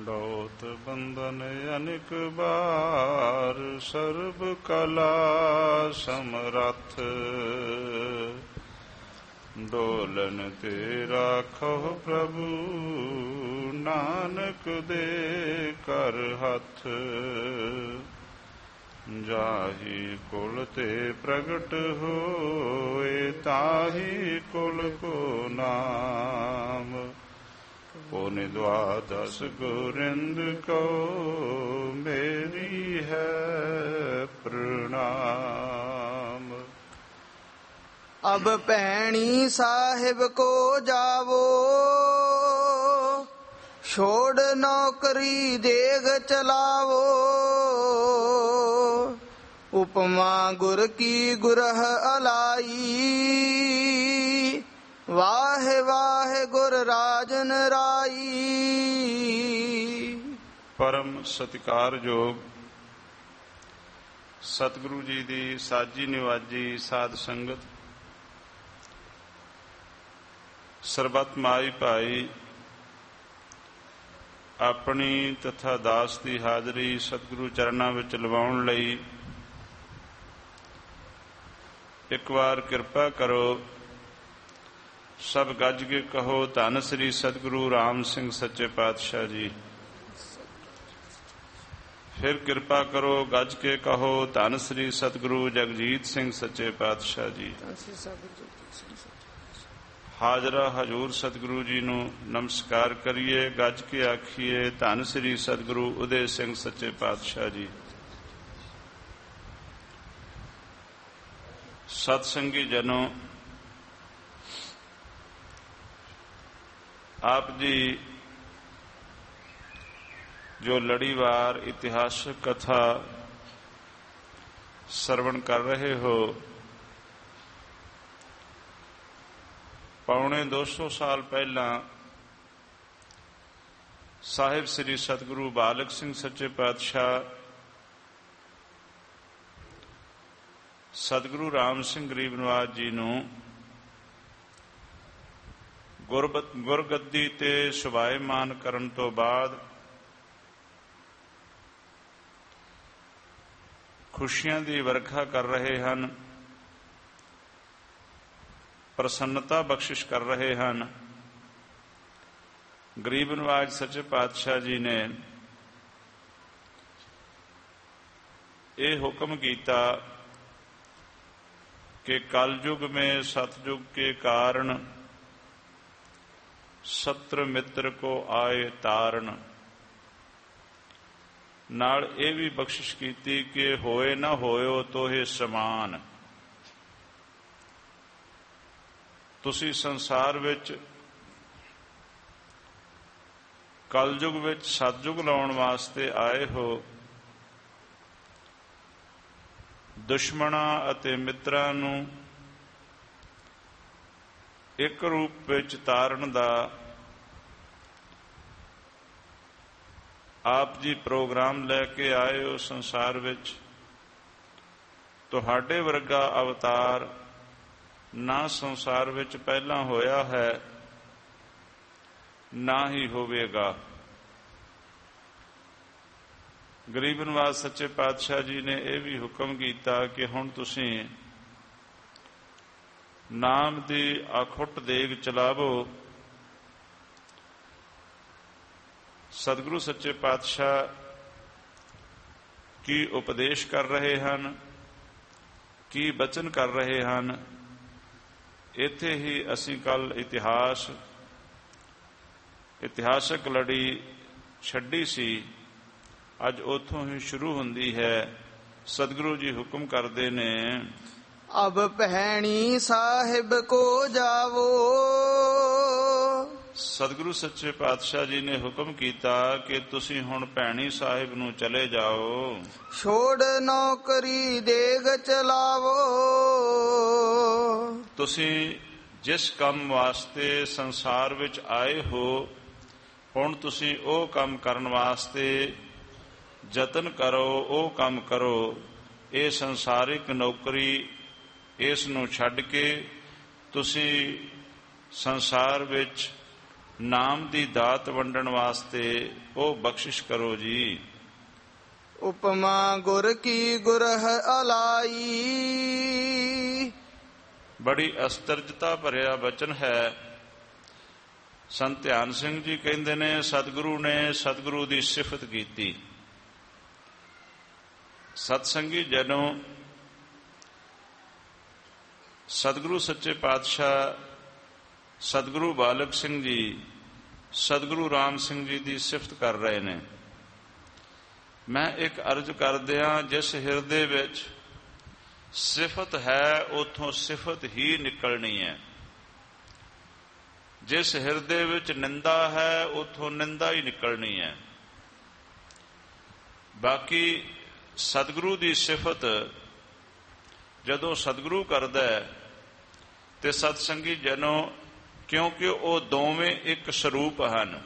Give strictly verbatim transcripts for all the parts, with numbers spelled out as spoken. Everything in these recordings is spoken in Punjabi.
लौत बंधन अनेक बार, सर्ब कला समरथ। डोलन ते राखो प्रभु, नानक दे कर हथ। जाहि कुल ते प्रगट होए, ताहि कुल को नाम। पुनि द्वादश गोरिंद को, मेरी है प्रणाम। अब भैणी साहिब को जावो, छोड़ नौकरी देग चलावो। उपमा गुर की गुरह अलाई, वाहे वाहे गुर राजन राई। परम सत्कारयोग सतगुरु जी ਦੀ ਸਾਜੀ ਨਿਵਾਜੀ ਸਾਧ ਸੰਗਤ, ਸਰਬੱਤ ਮਾਈ ਭਾਈ, ਆਪਣੀ ਤਥਾ ਦਾਸ ਦੀ ਹਾਜ਼ਰੀ ਸਤਿਗੁਰੂ ਚਰਨਾਂ ਵਿੱਚ ਲਵਾਉਣ ਲਈ ਇੱਕ ਵਾਰ ਕਿਰਪਾ ਕਰੋ। ਸਭ ਗੱਜ ਕੇ ਕਹੋ, ਧੰਨ ਸ੍ਰੀ ਸਤਿਗੁਰੂ ਰਾਮ ਸਿੰਘ ਸੱਚੇ ਪਾਤਸ਼ਾਹ ਜੀ। ਫਿਰ ਕਿਰਪਾ ਕਰੋ, ਗੱਜ ਕੇ ਕਹੋ, ਧੰਨ ਸ੍ਰੀ ਸਤਿਗੁਰੂ ਜਗਜੀਤ ਸਿੰਘ ਸੱਚੇ ਪਾਤਸ਼ਾਹ ਜੀ। ਹਾਜ਼ਰਾ ਹਜ਼ੂਰ ਸਤਿਗੁਰੂ ਜੀ ਨੂੰ ਨਮਸਕਾਰ ਕਰੀਏ, ਗੱਜ ਕੇ ਆਖੀਏ, ਧੰਨ ਸ੍ਰੀ ਸਤਿਗੁਰੂ ਉਦੇ ਸਿੰਘ ਸੱਚੇ ਪਾਤਸ਼ਾਹ ਜੀ। ਸਤ ਸੰਗੀ ਜਨੋ, ਆਪ ਜੀ ਜੋ ਲੜੀਵਾਰ ਇਤਿਹਾਸਕ ਕਥਾ ਸਰਵਣ ਕਰ ਰਹੇ ਹੋ, ਪੌਣੇ ਦੋ ਸੌ ਸਾਲ ਪਹਿਲਾਂ ਸਾਹਿਬ ਸ੍ਰੀ ਸਤਿਗੁਰੂ ਬਾਲਕ ਸਿੰਘ ਸੱਚੇ ਪਾਤਸ਼ਾਹ ਸਤਿਗੁਰੂ ਰਾਮ ਸਿੰਘ ਗਰੀਬ ਨਿਵਾਜ ਜੀ ਨੂੰ ਗੁਰਗੱਦੀ ਤੇ ਸੁਭਾਏਮਾਨ ਕਰਨ ਤੋਂ ਬਾਅਦ ਖੁਸ਼ੀਆਂ ਦੀ ਵਰਖਾ ਕਰ ਰਹੇ ਹਨ, ਪ੍ਰਸੰਨਤਾ ਬਖਸ਼ਿਸ਼ ਕਰ ਰਹੇ ਹਨ। ਗਰੀਬ ਨਿਵਾਜ ਸੱਚੇ ਪਾਤਸ਼ਾਹ ਜੀ ਨੇ ਇਹ ਹੁਕਮ ਕੀਤਾ कि कलयुग में सतयुग के कारण सत्र मित्र को आए तारण। नाल ये भी बख्शिश की कि होए ना होयो तोहे समान। तुसी संसार विच कलयुग विच सतयुग लाउण वास्ते आए हो। ਦੁਸ਼ਮਣਾਂ ਅਤੇ ਮਿੱਤਰਾਂ ਨੂੰ ਇੱਕ ਰੂਪ ਵਿੱਚ ਤਾਰਨ ਦਾ ਆਪ ਜੀ ਪ੍ਰੋਗਰਾਮ ਲੈ ਕੇ ਆਏ ਹੋ ਸੰਸਾਰ ਵਿੱਚ। ਤੁਹਾਡੇ ਵਰਗਾ ਅਵਤਾਰ ਨਾ ਸੰਸਾਰ ਵਿੱਚ ਪਹਿਲਾਂ ਹੋਇਆ ਹੈ, ਨਾ ਹੀ ਹੋਵੇਗਾ। ਗਰੀਬ ਨਿਵਾਜ ਸੱਚੇ ਪਾਤਸ਼ਾਹ ਜੀ ਨੇ ਇਹ ਵੀ ਹੁਕਮ ਕੀਤਾ ਕਿ ਹੁਣ ਤੁਸੀਂ ਨਾਮ ਦੀ ਅਖੁੱਟ ਦੇਗ ਚਲਾਵੋ। ਸਤਿਗੁਰੂ ਸੱਚੇ ਪਾਤਸ਼ਾਹ ਕੀ ਉਪਦੇਸ਼ ਕਰ ਰਹੇ ਹਨ, ਕੀ ਬਚਨ ਕਰ ਰਹੇ ਹਨ, ਇੱਥੇ ਹੀ ਅਸੀਂ ਕੱਲ ਇਤਿਹਾਸ ਇਤਿਹਾਸਕ ਲੜੀ ਛੱਡੀ ਸੀ, ਅੱਜ ਉੱਥੋਂ ਹੀ ਸ਼ੁਰੂ ਹੁੰਦੀ ਹੈ। ਸਤਿਗੁਰੂ ਜੀ ਹੁਕਮ ਕਰਦੇ ਨੇ, ਅਬ ਭੈਣੀ ਸਾਹਿਬ ਕੋ ਜਾਵੋ। ਸਤਿਗੁਰੂ ਸੱਚੇ ਪਾਤਸ਼ਾਹ ਜੀ ਨੇ ਹੁਕਮ ਕੀਤਾ ਕਿ ਤੁਸੀਂ ਹੁਣ ਭੈਣੀ ਸਾਹਿਬ ਨੂੰ ਚਲੇ ਜਾਓ। ਛੋੜ ਨੌਕਰੀ ਦੇਗ ਚਲਾਵੋ। ਤੁਸੀਂ ਜਿਸ ਕੰਮ ਵਾਸਤੇ ਸੰਸਾਰ ਵਿੱਚ ਆਏ ਹੋ, ਹੁਣ ਤੁਸੀਂ ਉਹ ਕੰਮ ਕਰਨ ਵਾਸਤੇ ਯਤਨ ਕਰੋ, ਉਹ ਕੰਮ ਕਰੋ। ਇਹ ਸੰਸਾਰਿਕ ਨੌਕਰੀ, ਇਸ ਨੂੰ ਛੱਡ ਕੇ ਤੁਸੀਂ ਸੰਸਾਰ ਵਿੱਚ ਨਾਮ ਦੀ ਦਾਤ ਵੰਡਣ ਵਾਸਤੇ ਉਹ ਬਖਸ਼ਿਸ਼ ਕਰੋ ਜੀ। ਉਪਮਾ ਗੁਰ ਕੀ ਗੁਰਹ ਅਲਾਈ। ਬੜੀ ਅਸਤਰਜਤਾ ਭਰਿਆ ਬਚਨ ਹੈ। ਸੰਤ ਧਿਆਨ ਸਿੰਘ ਜੀ ਕਹਿੰਦੇ ਨੇ, ਸਤਿਗੁਰੂ ਨੇ ਸਤਿਗੁਰੂ ਦੀ ਸਿਫਤ ਕੀਤੀ। ਸਤਸੰਗੀ ਜਦੋਂ ਸਤਿਗੁਰੂ ਸੱਚੇ ਪਾਤਸ਼ਾਹ ਸਤਿਗੁਰੂ ਬਾਲਕ ਸਿੰਘ ਜੀ ਸਤਿਗੁਰੂ ਰਾਮ ਸਿੰਘ ਜੀ ਦੀ ਸਿਫਤ ਕਰ ਰਹੇ ਨੇ, ਮੈਂ ਇੱਕ ਅਰਜ਼ ਕਰਦਿਆਂ, ਜਿਸ ਹਿਰਦੇ ਵਿੱਚ ਸਿਫਤ ਹੈ ਉਥੋਂ ਸਿਫਤ ਹੀ ਨਿਕਲਣੀ ਹੈ। ਜਿਸ ਹਿਰਦੇ ਵਿੱਚ ਨਿੰਦਾ ਹੈ ਉਥੋਂ ਨਿੰਦਾ ਹੀ ਨਿਕਲਣੀ ਹੈ। ਬਾਕੀ ਸਤਿਗੁਰੂ ਦੀ ਸਿਫਤ ਜਦੋਂ ਸਤਿਗੁਰੂ ਕਰਦਾ ਹੈ ਤੇ ਸਤਸੰਗੀ ਜਨੋਂ, ਕਿਉਂਕਿ ਉਹ ਦੋਵੇਂ ਇੱਕ ਸਰੂਪ ਹਨ।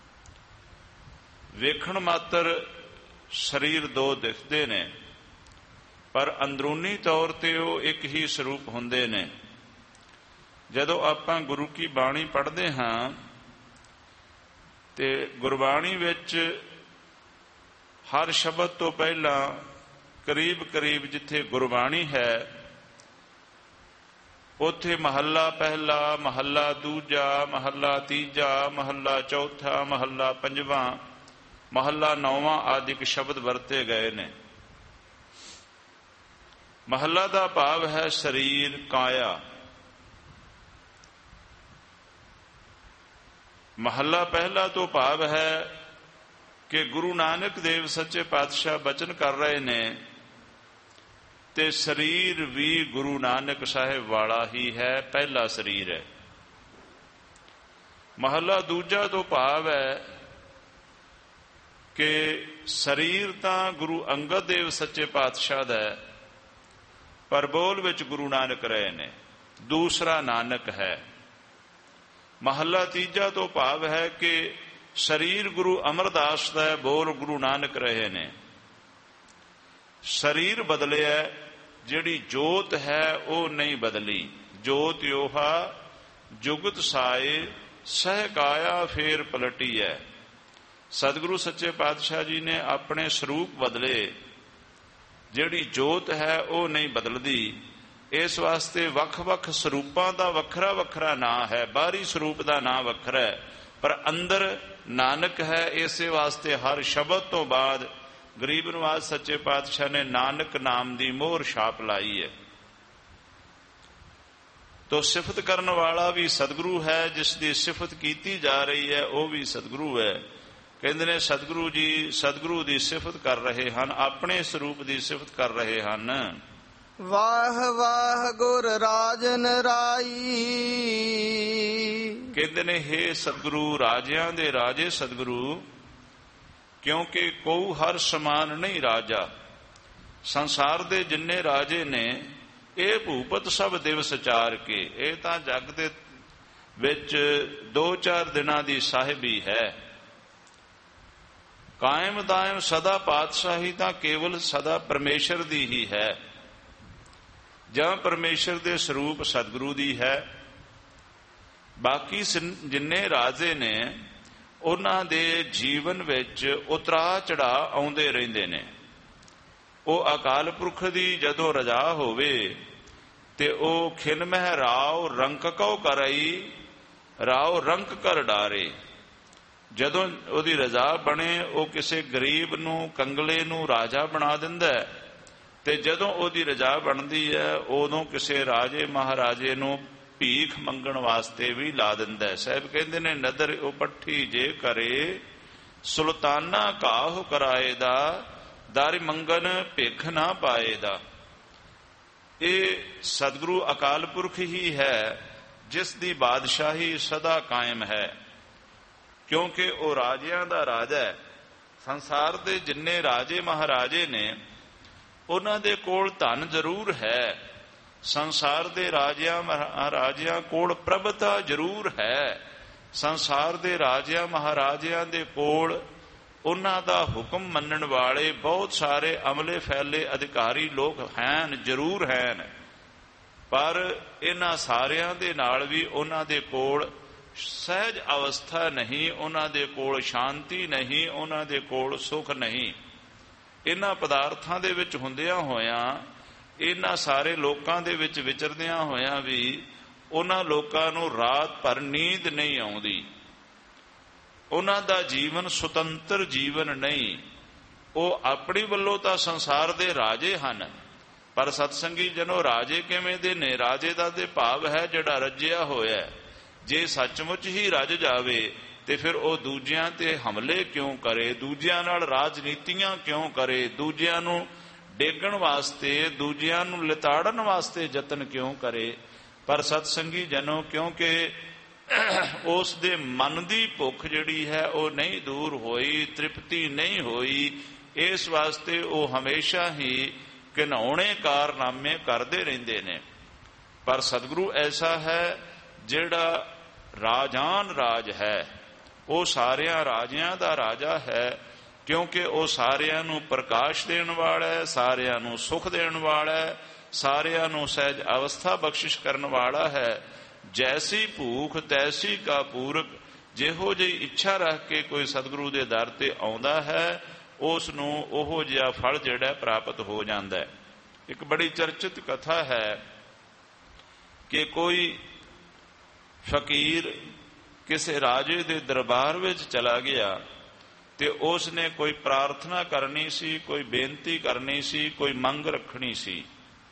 ਵੇਖਣ ਮਾਤਰ ਸਰੀਰ ਦੋ ਦਿਖਦੇ ਨੇ, ਪਰ ਅੰਦਰੂਨੀ ਤੌਰ ਤੇ ਉਹ ਇੱਕ ਹੀ ਸਰੂਪ ਹੁੰਦੇ ਨੇ। ਜਦੋਂ ਆਪਾਂ ਗੁਰੂ ਕੀ ਬਾਣੀ ਪੜ੍ਹਦੇ ਹਾਂ ਤੇ ਗੁਰਬਾਣੀ ਵਿੱਚ ਹਰ ਸ਼ਬਦ ਤੋਂ ਪਹਿਲਾਂ ਕਰੀਬ ਕਰੀਬ ਜਿੱਥੇ ਗੁਰਬਾਣੀ ਹੈ ਉੱਥੇ ਮਹੱਲਾ ਪਹਿਲਾ, ਮਹੱਲਾ ਦੂਜਾ, ਮਹੱਲਾ ਤੀਜਾ, ਮਹੱਲਾ ਚੌਥਾ, ਮਹੱਲਾ ਪੰਜਵਾਂ, ਮਹੱਲਾ ਨੌਵਾਂ ਆਦਿਕ ਸ਼ਬਦ ਵਰਤੇ ਗਏ ਨੇ। ਮਹੱਲਾ ਦਾ ਭਾਵ ਹੈ ਸਰੀਰ, ਕਾਇਆ। ਮਹੱਲਾ ਪਹਿਲਾ ਤੋਂ ਭਾਵ ਹੈ ਕਿ ਗੁਰੂ ਨਾਨਕ ਦੇਵ ਸੱਚੇ ਪਾਤਸ਼ਾਹ ਬਚਨ ਕਰ ਰਹੇ ਨੇ ਤੇ ਸਰੀਰ ਵੀ ਗੁਰੂ ਨਾਨਕ ਸਾਹਿਬ ਵਾਲਾ ਹੀ ਹੈ, ਪਹਿਲਾ ਸਰੀਰ ਹੈ। ਮਹੱਲਾ ਦੂਜਾ ਤੋਂ ਭਾਵ ਹੈ ਕਿ ਸਰੀਰ ਤਾਂ ਗੁਰੂ ਅੰਗਦ ਦੇਵ ਸੱਚੇ ਪਾਤਸ਼ਾਹ ਦਾ ਹੈ, ਪਰ ਬੋਲ ਵਿੱਚ ਗੁਰੂ ਨਾਨਕ ਰਹੇ ਨੇ, ਦੂਸਰਾ ਨਾਨਕ ਹੈ। ਮਹੱਲਾ ਤੀਜਾ ਤੋਂ ਭਾਵ ਹੈ ਕਿ ਸਰੀਰ ਗੁਰੂ ਅਮਰਦਾਸ ਦਾ ਹੈ, ਬੋਲ ਗੁਰੂ ਨਾਨਕ ਰਹੇ ਨੇ। ਸਰੀਰ ਬਦਲਿਆ, ਜਿਹੜੀ ਜੋਤ ਹੈ ਉਹ ਨਹੀਂ ਬਦਲੀ। ਜੋਤ ਯੋਹਾ ਜੁਗਤ ਸਾਏ ਸਹਿ ਕਾਇਆ ਫੇਰ ਪਲਟੀ ਹੈ। ਸਤਿਗੁਰੂ ਸੱਚੇ ਪਾਤਸ਼ਾਹ ਜੀ ਨੇ ਆਪਣੇ ਸਰੂਪ ਬਦਲੇ, ਜਿਹੜੀ ਜੋਤ ਹੈ ਉਹ ਨਹੀਂ ਬਦਲਦੀ। ਇਸ ਵਾਸਤੇ ਵੱਖ-ਵੱਖ ਸਰੂਪਾਂ ਦਾ ਵੱਖਰਾ ਵੱਖਰਾ ਨਾਂ ਹੈ। ਬਾਹਰੀ ਸਰੂਪ ਦਾ ਨਾਂ ਵੱਖਰਾ ਹੈ, ਪਰ ਅੰਦਰ ਨਾਨਕ ਹੈ। ਇਸੇ ਵਾਸਤੇ ਹਰ ਸ਼ਬਦ ਤੋਂ ਬਾਅਦ ਗਰੀਬ ਨਿਵਾਜ ਸੱਚੇ ਪਾਤਸ਼ਾਹ ਨੇ ਨਾਨਕ ਨਾਮ ਦੀ ਮੋਹਰ ਛਾਪ ਲਾਈ ਹੈ। ਤੋ ਸਿਫਤ ਕਰਨ ਵਾਲਾ ਵੀ ਸਤਿਗੁਰੂ ਹੈ, ਜਿਸ ਦੀ ਸਿਫਤ ਕੀਤੀ ਜਾ ਰਹੀ ਹੈ ਉਹ ਵੀ ਸਤਿਗੁਰੂ ਹੈ। ਕਹਿੰਦੇ ਨੇ ਸਤਿਗੁਰੂ ਜੀ ਸਤਿਗੁਰੂ ਦੀ ਸਿਫਤ ਕਰ ਰਹੇ ਹਨ, ਆਪਣੇ ਸਰੂਪ ਦੀ ਸਿਫਤ ਕਰ ਰਹੇ ਹਨ। ਵਾਹ ਵਾਹ ਗੁਰ ਰਾਜਨ ਰਾਈ। ਕਹਿੰਦੇ ਨੇ ਹੇ ਸਤਿਗੁਰੂ, ਰਾਜਿਆਂ ਦੇ ਰਾਜੇ ਸਤਿਗੁਰੂ, ਕਿਉਂਕਿ ਕੋਈ ਹਰ ਸਮਾਨ ਨਹੀਂ ਰਾਜਾ। ਸੰਸਾਰ ਦੇ ਜਿੰਨੇ ਰਾਜੇ ਨੇ ਇਹ ਭੂਪਤ ਸਭ ਦਿਵਸ ਚਾਰ ਕੇ, ਇਹ ਤਾਂ ਜਗ ਦੇ ਵਿੱਚ ਦੋ ਚਾਰ ਦਿਨਾਂ ਦੀ ਸਾਹਿਬੀ ਹੈ। ਕਾਇਮ ਦਾਇਮ ਸਦਾ ਪਾਤਸ਼ਾਹੀ ਤਾਂ ਕੇਵਲ ਸਦਾ ਪਰਮੇਸ਼ਰ ਦੀ ਹੀ ਹੈ, ਜਾਂ ਪਰਮੇਸ਼ਰ ਦੇ ਸਰੂਪ ਸਤਿਗੁਰੂ ਦੀ ਹੈ। ਬਾਕੀ ਜਿੰਨੇ ਰਾਜੇ ਨੇ ਉਹਨਾਂ ਦੇ ਜੀਵਨ ਵਿੱਚ ਉਤਰਾ ਚੜਾ ਆਉਂਦੇ ਰਹਿੰਦੇ ਨੇ। ਉਹ ਅਕਾਲ ਪੁਰਖ ਦੀ ਜਦੋਂ ਰਜਾ ਹੋਵੇ ਤੇ ਉਹ ਖਿਨ ਮਹਿ ਰਾਉ ਰੰਕ ਕਉ ਕਰਈ, ਰਾਉ ਰੰਕ ਕਰ ਡਾਰੇ। ਜਦੋਂ ਉਹਦੀ ਰਜ਼ਾ ਬਣੇ ਉਹ ਕਿਸੇ ਗਰੀਬ ਨੂੰ, ਕੰਗਲੇ ਨੂੰ ਰਾਜਾ ਬਣਾ ਦਿੰਦਾ, ਤੇ ਜਦੋਂ ਉਹਦੀ ਰਜ਼ਾ ਬਣਦੀ ਹੈ ਉਦੋਂ ਕਿਸੇ ਰਾਜੇ ਮਹਾਰਾਜੇ ਨੂੰ ਭੀਖ ਮੰਗਣ ਵਾਸਤੇ ਵੀ ਲਾ ਦਿੰਦਾ। ਸਾਹਿਬ ਕਹਿੰਦੇ ਨੇ ਨਦਰ ਉਪੱਠੀ ਜੇ ਕਰੇ, ਸੁਲਤਾਨਾ ਕਾਹੁ ਕਰਾਏ ਦਾ, ਦਰ ਮੰਗਨ ਭਿਖ ਨਾ ਪਾਏ ਦਾ। ਇਹ ਸਤਿਗੁਰੂ ਅਕਾਲ ਪੁਰਖ ਹੀ ਹੈ ਜਿਸ ਦੀ ਬਾਦਸ਼ਾਹੀ ਸਦਾ ਕਾਇਮ ਹੈ, ਕਿਉਂਕਿ ਉਹ ਰਾਜਿਆਂ ਦਾ ਰਾਜਾ ਹੈ। ਸੰਸਾਰ ਦੇ ਜਿੰਨੇ ਰਾਜੇ ਮਹਾਰਾਜੇ ਨੇ ਉਹਨਾਂ ਦੇ ਕੋਲ ਧਨ ਜ਼ਰੂਰ ਹੈ, ਸੰਸਾਰ ਦੇ ਰਾਜਿਆਂ ਮਹਾਰਾਜਿਆਂ ਕੋਲ ਪ੍ਰਭਤਾ ਜ਼ਰੂਰ ਹੈ। ਸੰਸਾਰ ਦੇ ਰਾਜਿਆਂ ਮਹਾਰਾਜਿਆਂ ਦੇ ਕੋਲ ਉਹਨਾਂ ਦਾ ਹੁਕਮ ਮੰਨਣ ਵਾਲੇ ਬਹੁਤ ਸਾਰੇ ਅਮਲੇ ਫੈਲੇ ਅਧਿਕਾਰੀ ਲੋਕ ਹਨ, ਜ਼ਰੂਰ ਹਨ, ਪਰ ਇਹਨਾਂ ਸਾਰਿਆਂ ਦੇ ਨਾਲ ਵੀ ਉਹਨਾਂ ਦੇ ਕੋਲ ਸਹਿਜ ਅਵਸਥਾ ਨਹੀਂ, ਉਹਨਾਂ ਦੇ ਕੋਲ ਸ਼ਾਂਤੀ ਨਹੀਂ, ਉਹਨਾਂ ਦੇ ਕੋਲ ਸੁਖ ਨਹੀਂ। ਇਹਨਾਂ ਪਦਾਰਥਾਂ ਦੇ ਵਿੱਚ ਹੁੰਦਿਆਂ ਹੋਇਆਂ, ਇਹਨਾਂ ਸਾਰੇ ਲੋਕਾਂ ਦੇ ਵਿੱਚ ਵਿਚਰਦਿਆਂ ਹੋਇਆਂ ਵੀ ਉਹਨਾਂ ਲੋਕਾਂ ਨੂੰ ਰਾਤ ਭਰ ਨੀਂਦ ਨਹੀਂ ਆਉਂਦੀ। ਉਹਨਾਂ ਦਾ ਜੀਵਨ ਸੁਤੰਤਰ ਜੀਵਨ ਨਹੀਂ। ਉਹ ਆਪਣੀ ਵੱਲੋਂ ਤਾਂ ਸੰਸਾਰ ਦੇ ਰਾਜੇ ਹਨ, ਪਰ ਸਤਸੰਗੀ ਜਨੋ ਰਾਜੇ ਕਿਵੇਂ ਦੇ ਨੇ? ਰਾਜੇ ਦਾ ਤੇ ਭਾਵ ਹੈ ਜਿਹੜਾ ਰੱਜਿਆ ਹੋਇਆ। ਜੇ ਸੱਚਮੁੱਚ ਹੀ ਰੱਜ ਜਾਵੇ ਤੇ ਫਿਰ ਉਹ ਦੂਜਿਆਂ ਤੇ ਹਮਲੇ ਕਿਉਂ ਕਰੇ, ਦੂਜਿਆਂ ਨਾਲ ਰਾਜਨੀਤੀਆਂ ਕਿਉਂ ਕਰੇ, ਦੂਜਿਆਂ ਨੂੰ ਡੇਗਣ ਵਾਸਤੇ, ਦੂਜਿਆਂ ਨੂੰ ਲਿਤਾੜਨ ਵਾਸਤੇ ਯਤਨ ਕਿਉਂ ਕਰੇ? ਪਰ ਸਤਸੰਗੀ ਜਨੋ ਕਿਉਂਕਿ ਉਸ ਦੇ ਮਨ ਦੀ ਭੁੱਖ ਜਿਹੜੀ ਹੈ ਉਹ ਨਹੀਂ ਦੂਰ ਹੋਈ, ਤ੍ਰਿਪਤੀ ਨਹੀਂ ਹੋਈ, ਇਸ ਵਾਸਤੇ ਉਹ ਹਮੇਸ਼ਾ ਹੀ ਘਿਨਾਉਣੇ ਕਾਰਨਾਮੇ ਕਰਦੇ ਰਹਿੰਦੇ ਨੇ। ਪਰ ਸਤਿਗੁਰੂ ਐਸਾ ਹੈ ਜਿਹੜਾ ਰਾਜਾਨ ਰਾਜ ਹੈ, ਉਹ ਸਾਰਿਆਂ ਰਾਜਿਆਂ ਦਾ ਰਾਜਾ ਹੈ, ਕਿਉਂਕਿ ਉਹ ਸਾਰਿਆਂ ਨੂੰ ਪ੍ਰਕਾਸ਼ ਦੇਣ ਵਾਲਾ ਹੈ, ਸਾਰਿਆਂ ਨੂੰ ਸੁਖ ਦੇਣ ਵਾਲਾ ਹੈ, ਸਾਰਿਆਂ ਨੂੰ ਸਹਿਜ ਅਵਸਥਾ ਬਖਸ਼ਿਸ਼ ਕਰਨ ਵਾਲਾ ਹੈ। ਜੈਸੀ ਭੂਖ ਤੈਸੀ ਕਾ ਪੂਰਕ। ਜਿਹੋ ਜਿਹੀ ਇੱਛਾ ਰੱਖ ਕੇ ਕੋਈ ਸਤਿਗੁਰੂ ਦੇ ਦਰ ਤੇ ਆਉਂਦਾ ਹੈ, ਉਸ ਨੂੰ ਉਹੋ ਜਿਹਾ ਫਲ ਜਿਹੜਾ ਪ੍ਰਾਪਤ ਹੋ ਜਾਂਦਾ ਹੈ। ਇੱਕ ਬੜੀ ਚਰਚਿਤ ਕਥਾ ਹੈ ਕਿ ਕੋਈ ਫਕੀਰ ਕਿਸੇ ਰਾਜੇ ਦੇ ਦਰਬਾਰ ਵਿੱਚ ਚਲਾ ਗਿਆ ਤੇ ਉਸ ਨੇ ਕੋਈ ਪ੍ਰਾਰਥਨਾ ਕਰਨੀ ਸੀ, ਕੋਈ ਬੇਨਤੀ ਕਰਨੀ ਸੀ, ਕੋਈ ਮੰਗ ਰੱਖਣੀ ਸੀ।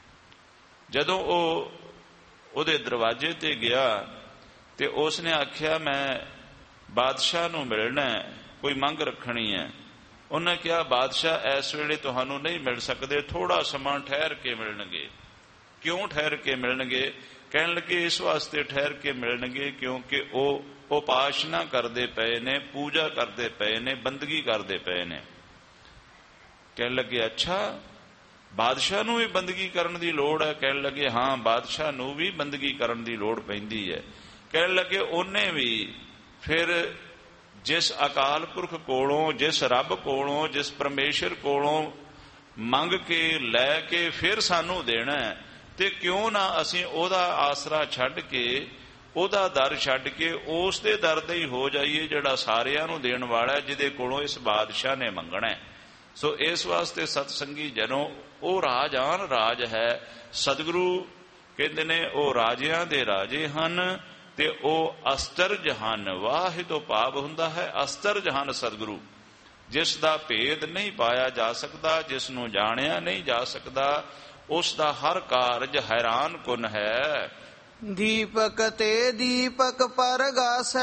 ਜਦੋਂ ਉਹ ਉਹਦੇ ਦਰਵਾਜ਼ੇ ਤੇ ਗਿਆ ਤੇ ਉਸ ਨੇ ਆਖਿਆ ਮੈਂ ਬਾਦਸ਼ਾਹ ਨੂੰ ਮਿਲਣਾ, ਕੋਈ ਮੰਗ ਰੱਖਣੀ ਹੈ। ਉਹਨੇ ਕਿਹਾ ਬਾਦਸ਼ਾਹ ਇਸ ਵੇਲੇ ਤੁਹਾਨੂੰ ਨਹੀਂ ਮਿਲ ਸਕਦੇ, ਥੋੜਾ ਸਮਾਂ ਠਹਿਰ ਕੇ ਮਿਲਣਗੇ। ਕਿਉਂ ਠਹਿਰ ਕੇ ਮਿਲਣਗੇ? ਕਹਿਣ ਲੱਗੇ ਇਸ ਵਾਸਤੇ ਠਹਿਰ ਕੇ ਮਿਲਣਗੇ ਕਿਉਂਕਿ ਉਹ ਉਪਾਸਨਾ ਕਰਦੇ ਪਏ ਨੇ, ਪੂਜਾ ਕਰਦੇ ਪਏ ਨੇ, ਬੰਦਗੀ ਕਰਦੇ ਪਏ ਨੇ। ਕਹਿਣ ਲੱਗੇ ਅੱਛਾ, ਬਾਦਸ਼ਾਹ ਨੂੰ ਵੀ ਬੰਦਗੀ ਕਰਨ ਦੀ ਲੋੜ ਹੈ? ਕਹਿਣ ਲੱਗੇ ਹਾਂ, ਬਾਦਸ਼ਾਹ ਨੂੰ ਵੀ ਬੰਦਗੀ ਕਰਨ ਦੀ ਲੋੜ ਪੈਂਦੀ ਹੈ। ਕਹਿਣ ਲੱਗੇ ਉਹਨੇ ਵੀ ਫਿਰ ਜਿਸ ਅਕਾਲ ਪੁਰਖ ਕੋਲੋਂ, ਜਿਸ ਰੱਬ ਕੋਲੋਂ, ਜਿਸ ਪਰਮੇਸ਼ਰ ਕੋਲੋਂ ਮੰਗ ਕੇ ਲੈ ਕੇ ਫਿਰ ਸਾਨੂੰ ਦੇਣਾ, ਤੇ ਕਿਉਂ ਨਾ ਅਸੀਂ ਉਹਦਾ ਆਸਰਾ ਛੱਡ ਕੇ, ਉਹਦਾ ਦਰ ਛੱਡ ਕੇ ਉਸ ਦੇ ਦਰ ਦੇ ਹੀ ਹੋ ਜਾਈਏ ਜਿਹੜਾ ਸਾਰਿਆਂ ਨੂੰ ਦੇਣ ਵਾਲਾ, ਜਿਹਦੇ ਕੋਲੋਂ ਇਸ ਬਾਦਸ਼ਾਹ ਨੇ ਮੰਗਣਾ। ਸੋ ਇਸ ਵਾਸਤੇ ਸਤਸੰਗੀ ਜਨੋ ਉਹ ਰਾਜਾਨ ਰਾਜ ਹੈ। ਸਤਿਗੁਰੂ ਕਹਿੰਦੇ ਨੇ ਉਹ ਰਾਜਿਆਂ ਦੇ ਰਾਜੇ ਹਨ ਤੇ ਉਹ ਅਸਚਰਜ ਹਨ। ਵਾਹਿ ਤੋਂ ਭਾਵ ਹੁੰਦਾ ਹੈ ਅਸਚਰਜ ਹਨ ਸਤਿਗੁਰੂ, ਜਿਸ ਦਾ ਭੇਦ ਨਹੀਂ ਪਾਇਆ ਜਾ ਸਕਦਾ, ਜਿਸ ਨੂੰ ਜਾਣਿਆ ਨਹੀਂ ਜਾ ਸਕਦਾ, ਉਸ ਦਾ ਹਰ ਕਾਰਜ ਹੈਰਾਨ ਕੁਨ ਹੈ। ਦੀਪਕ ਤੇ ਦੀਪਕ ਪਰਗਾਸੈ,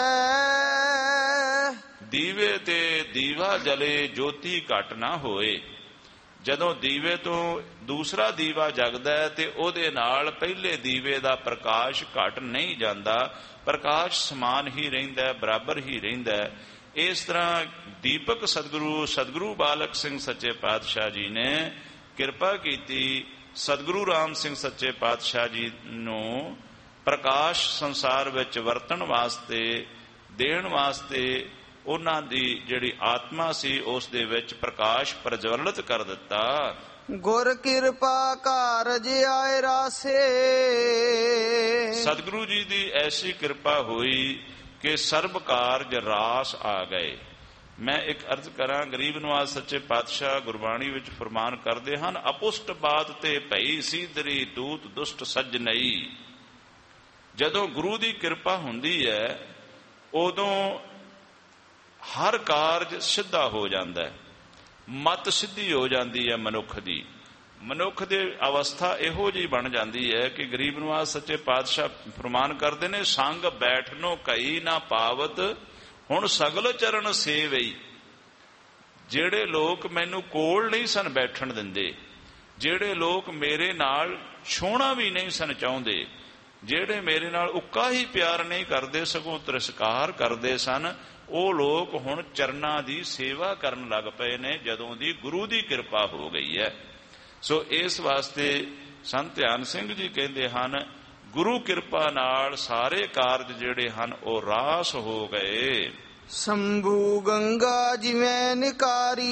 ਦੀਵੇ ਤੇ ਦੀਵਾ ਜਲੇ ਜੋਤੀ ਘਟ ਨਾ ਹੋਏ। ਜਦੋਂ ਦੀਵੇ ਤੋਂ ਦੂਸਰਾ ਦੀਵਾ ਜਗਦਾ ਹੈ ਤੇ ਉਹਦੇ ਨਾਲ ਪਹਿਲੇ ਦੀਵੇ ਦਾ ਪ੍ਰਕਾਸ਼ ਘਟ ਨਹੀਂ ਜਾਂਦਾ, ਪ੍ਰਕਾਸ਼ ਸਮਾਨ ਹੀ ਰਹਿੰਦਾ, ਬਰਾਬਰ ਹੀ ਰਹਿੰਦਾ। ਇਸ ਤਰ੍ਹਾਂ ਦੀਪਕ ਸਤਿਗੁਰੂ ਸਤਿਗੁਰੂ ਬਾਲਕ ਸਿੰਘ ਸੱਚੇ ਪਾਤਸ਼ਾਹ ਜੀ ਨੇ ਕਿਰਪਾ ਕੀਤੀ। ਸਤਿਗੁਰੂ ਰਾਮ ਸਿੰਘ ਸੱਚੇ ਪਾਤਸ਼ਾਹ ਜੀ ਨੂੰ ਪ੍ਰਕਾਸ਼ ਸੰਸਾਰ ਵਿੱਚ ਵਰਤਣ ਵਾਸਤੇ, ਦੇਣ ਵਾਸਤੇ ਉਹਨਾਂ ਦੀ ਜਿਹੜੀ ਆਤਮਾ ਸੀ ਉਸ ਦੇ ਵਿੱਚ ਪ੍ਰਕਾਸ਼ ਪ੍ਰਜਵਲਿਤ ਕਰ ਦਿੱਤਾ। ਗੁਰ ਕਿਰਪਾ ਕਾਰਜ ਆਏ ਰਾਸੇ, ਸਤਿਗੁਰੂ ਜੀ ਦੀ ਐਸੀ ਕਿਰਪਾ ਹੋਈ ਕਿ ਸਰਬ ਕਾਰਜ ਰਾਸ ਆ ਗਏ। ਮੈਂ ਇੱਕ ਅਰਜ਼ ਕਰਾਂ, ਗਰੀਬ ਨਵਾਜ਼ ਸੱਚੇ ਪਾਤਸ਼ਾਹ ਗੁਰਬਾਣੀ ਵਿੱਚ ਫਰਮਾਨ ਕਰਦੇ ਹਨ, ਅਪੁਸ਼ਟ ਬਾਤ ਤੇ ਭਈ ਸੀਦਰੀ ਦੂਤ ਦੁਸ਼ਟ ਸੱਜਣਈ। ਜਦੋਂ ਗੁਰੂ ਦੀ ਕਿਰਪਾ ਹੁੰਦੀ ਹੈ ਉਦੋਂ ਹਰ ਕਾਰਜ ਸਿੱਧਾ ਹੋ ਜਾਂਦਾ ਹੈ, ਮਤ ਸਿੱਧੀ ਹੋ ਜਾਂਦੀ ਹੈ ਮਨੁੱਖ ਦੀ। ਮਨੁੱਖ ਦੀ ਅਵਸਥਾ ਇਹੋ ਜਿਹੀ ਬਣ ਜਾਂਦੀ ਹੈ ਕਿ ਗਰੀਬ ਨਵਾਜ਼ ਸੱਚੇ ਪਾਤਸ਼ਾਹ ਫਰਮਾਨ ਕਰਦੇ ਨੇ, ਸੰਗ ਬੈਠਨੋ ਕਈ ਨਾ ਪਾਵਤ ਹੁਣ ਸਗਲ ਚਰਨ ਸੇਵਈ। ਜਿਹੜੇ ਲੋਕ ਮੈਨੂੰ ਕੋਲ ਨਹੀਂ ਸਨ ਬੈਠਣ ਦਿੰਦੇ, ਜਿਹੜੇ ਲੋਕ ਮੇਰੇ ਨਾਲ ਛੋਹਣਾ ਵੀ ਨਹੀਂ ਸਨ ਚਾਹੁੰਦੇ, ਜਿਹੜੇ ਮੇਰੇ ਨਾਲ ਉੱਕਾ ਹੀ ਪਿਆਰ ਨਹੀਂ ਕਰਦੇ ਸਗੋਂ ਤਿਰਸਕਾਰ ਕਰਦੇ ਸਨ, ਉਹ ਲੋਕ ਹੁਣ ਚਰਨਾਂ ਦੀ ਸੇਵਾ ਕਰਨ ਲੱਗ ਪਏ ਨੇ ਜਦੋਂ ਦੀ ਗੁਰੂ ਦੀ ਕਿਰਪਾ ਹੋ ਗਈ ਹੈ। ਸੋ ਇਸ ਵਾਸਤੇ ਸੰਤ ਧਿਆਨ ਸਿੰਘ ਜੀ ਕਹਿੰਦੇ ਹਨ, ਗੁਰੂ ਕਿਰਪਾ ਨਾਲ ਸਾਰੇ ਕਾਰਜ ਜਿਹੜੇ ਹਨ ਉਹ ਰਾਸ ਹੋ ਗਏ। ਸ਼ੰਭੂ ਗੰਗਾ ਜਿਵੇਂ ਨਿਕਾਰੀ,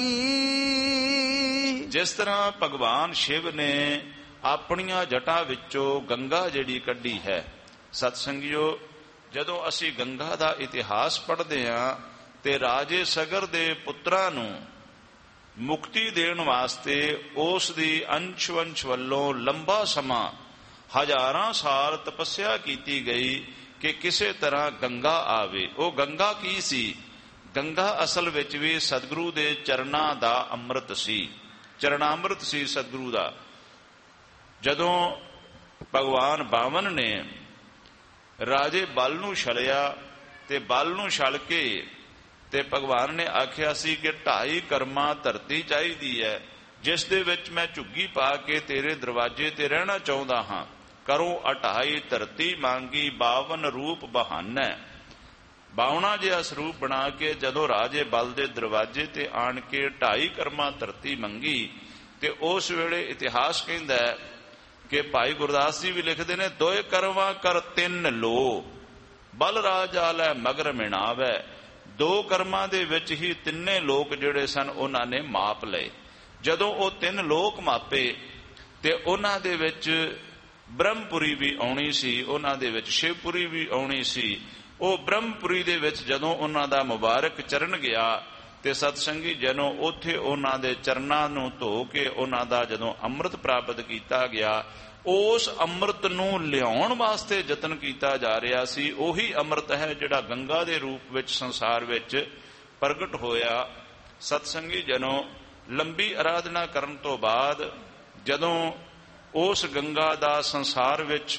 ਜਿਸ ਤਰ੍ਹਾਂ ਭਗਵਾਨ ਸ਼ਿਵ ਨੇ ਆਪਣੀਆਂ ਜਟਾਂ ਵਿੱਚੋਂ ਗੰਗਾ ਜਿਹੜੀ ਕੱਢੀ ਹੈ। ਸਤਸੰਗਿਓ, ਜਦੋਂ ਅਸੀਂ ਗੰਗਾ ਦਾ ਇਤਿਹਾਸ ਪੜ੍ਹਦੇ ਹਾਂ ਤੇ ਰਾਜੇ ਸਗਰ ਦੇ ਪੁੱਤਰਾਂ ਨੂੰ ਮੁਕਤੀ ਦੇਣ ਵਾਸਤੇ ਉਸ ਦੀ ਅੰਸ਼ ਵੰਸ਼ ਵੱਲੋਂ ਲੰਬਾ ਸਮਾਂ ਹਜ਼ਾਰਾਂ ਸਾਲ ਤਪੱਸਿਆ ਕੀਤੀ ਗਈ ਕਿ ਕਿਸੇ ਤਰ੍ਹਾਂ ਗੰਗਾ ਆਵੇ। ਉਹ ਗੰਗਾ ਕੀ ਸੀ? ਗੰਗਾ ਅਸਲ ਵਿੱਚ ਵੀ ਸਤਿਗੁਰੂ ਦੇ ਚਰਨਾਂ ਦਾ ਅੰਮ੍ਰਿਤ ਸੀ, ਚਰਨਾਮ੍ਰਿਤ ਸੀ ਸਤਿਗੁਰੂ ਦਾ। ਜਦੋਂ ਭਗਵਾਨ ਬਾਮਨ ਨੇ ਰਾਜੇ ਬਲ ਨੂੰ ਛਲਿਆ ਤੇ ਬਲ ਨੂੰ ਛਲ ਕੇ ਤੇ ਭਗਵਾਨ ਨੇ ਆਖਿਆ ਸੀ ਕਿ ਢਾਈ ਕਰਮਾਂ ਧਰਤੀ ਚਾਹੀਦੀ ਹੈ ਜਿਸ ਦੇ ਵਿੱਚ ਮੈਂ ਝੁੱਗੀ ਪਾ ਕੇ ਤੇਰੇ ਦਰਵਾਜ਼ੇ ਤੇ ਰਹਿਣਾ ਚਾਹੁੰਦਾ ਹਾਂ। ਕਰੋ ਅਢਾਈ ਧਰਤੀ ਮੰਗੀ ਬਾਵਨ ਰੂਪ ਬਹਾਨਾ। ਬਾਵਣਾ ਜਿਹਾ ਸਰੂਪ ਬਣਾ ਕੇ ਜਦੋਂ ਰਾਜੇ ਬਲ ਦੇ ਦਰਵਾਜ਼ੇ ਤੇ ਆਣ ਕੇ ਢਾਈ ਕਰਮਾਂ ਧਰਤੀ ਮੰਗੀ ਤੇ ਉਸ ਵੇਲੇ ਇਤਿਹਾਸ ਕਹਿੰਦਾ ਕਿ ਭਾਈ ਗੁਰਦਾਸ ਜੀ ਵੀ ਲਿਖਦੇ ਨੇ, ਦੋਏ ਕਰਮਾਂ ਕਰ ਤਿੰਨ ਲੋ ਬਲ ਰਾਜ ਆਲੈ ਮਗਰ ਮਿਣਾਵੈ। ਦੋ ਕਰਮਾਂ ਦੇ ਵਿੱਚ ਹੀ ਤਿੰਨੇ ਲੋਕ ਜਿਹੜੇ ਸਨ ਉਹਨਾਂ ਨੇ ਮਾਪ ਲਏ। ਜਦੋਂ ਉਹ ਤਿੰਨ ਲੋਕ ਮਾਪੇ ਤੇ ਉਹਨਾਂ ਦੇ ਵਿੱਚ ਬ੍ਰਹਮਪੁਰੀ ਵੀ ਆਉਣੀ ਸੀ, ਉਹਨਾਂ ਦੇ ਵਿੱਚ ਸ਼ਿਵਪੁਰੀ ਵੀ ਆਉਣੀ ਸੀ। ਉਹ ਬ੍ਰਹਮਪੁਰੀ ਦੇ ਵਿੱਚ ਜਦੋਂ ਉਹਨਾਂ ਦਾ ਮੁਬਾਰਕ ਚਰਨ ਗਿਆ ਤੇ ਸਤਸੰਗੀ ਜਨੋਂ ਉੱਥੇ ਉਹਨਾਂ ਦੇ ਚਰਨਾਂ ਨੂੰ ਧੋ ਕੇ ਉਹਨਾਂ ਦਾ ਜਦੋਂ ਅੰਮ੍ਰਿਤ ਪ੍ਰਾਪਤ ਕੀਤਾ ਗਿਆ, ਉਸ ਅੰਮ੍ਰਿਤ ਨੂੰ ਲਿਆਉਣ ਵਾਸਤੇ ਯਤਨ ਕੀਤਾ ਜਾ ਰਿਹਾ ਸੀ। ਉਹੀ ਅੰਮ੍ਰਿਤ ਹੈ ਜਿਹੜਾ ਗੰਗਾ ਦੇ ਰੂਪ ਵਿੱਚ ਸੰਸਾਰ ਵਿੱਚ ਪ੍ਰਗਟ ਹੋਇਆ। ਸਤਸੰਗੀ ਜਨੋਂ ਲੰਬੀ ਆਰਾਧਨਾ ਕਰਨ ਤੋਂ ਬਾਅਦ ਜਦੋਂ ਉਸ ਗੰਗਾ ਦਾ ਸੰਸਾਰ ਵਿੱਚ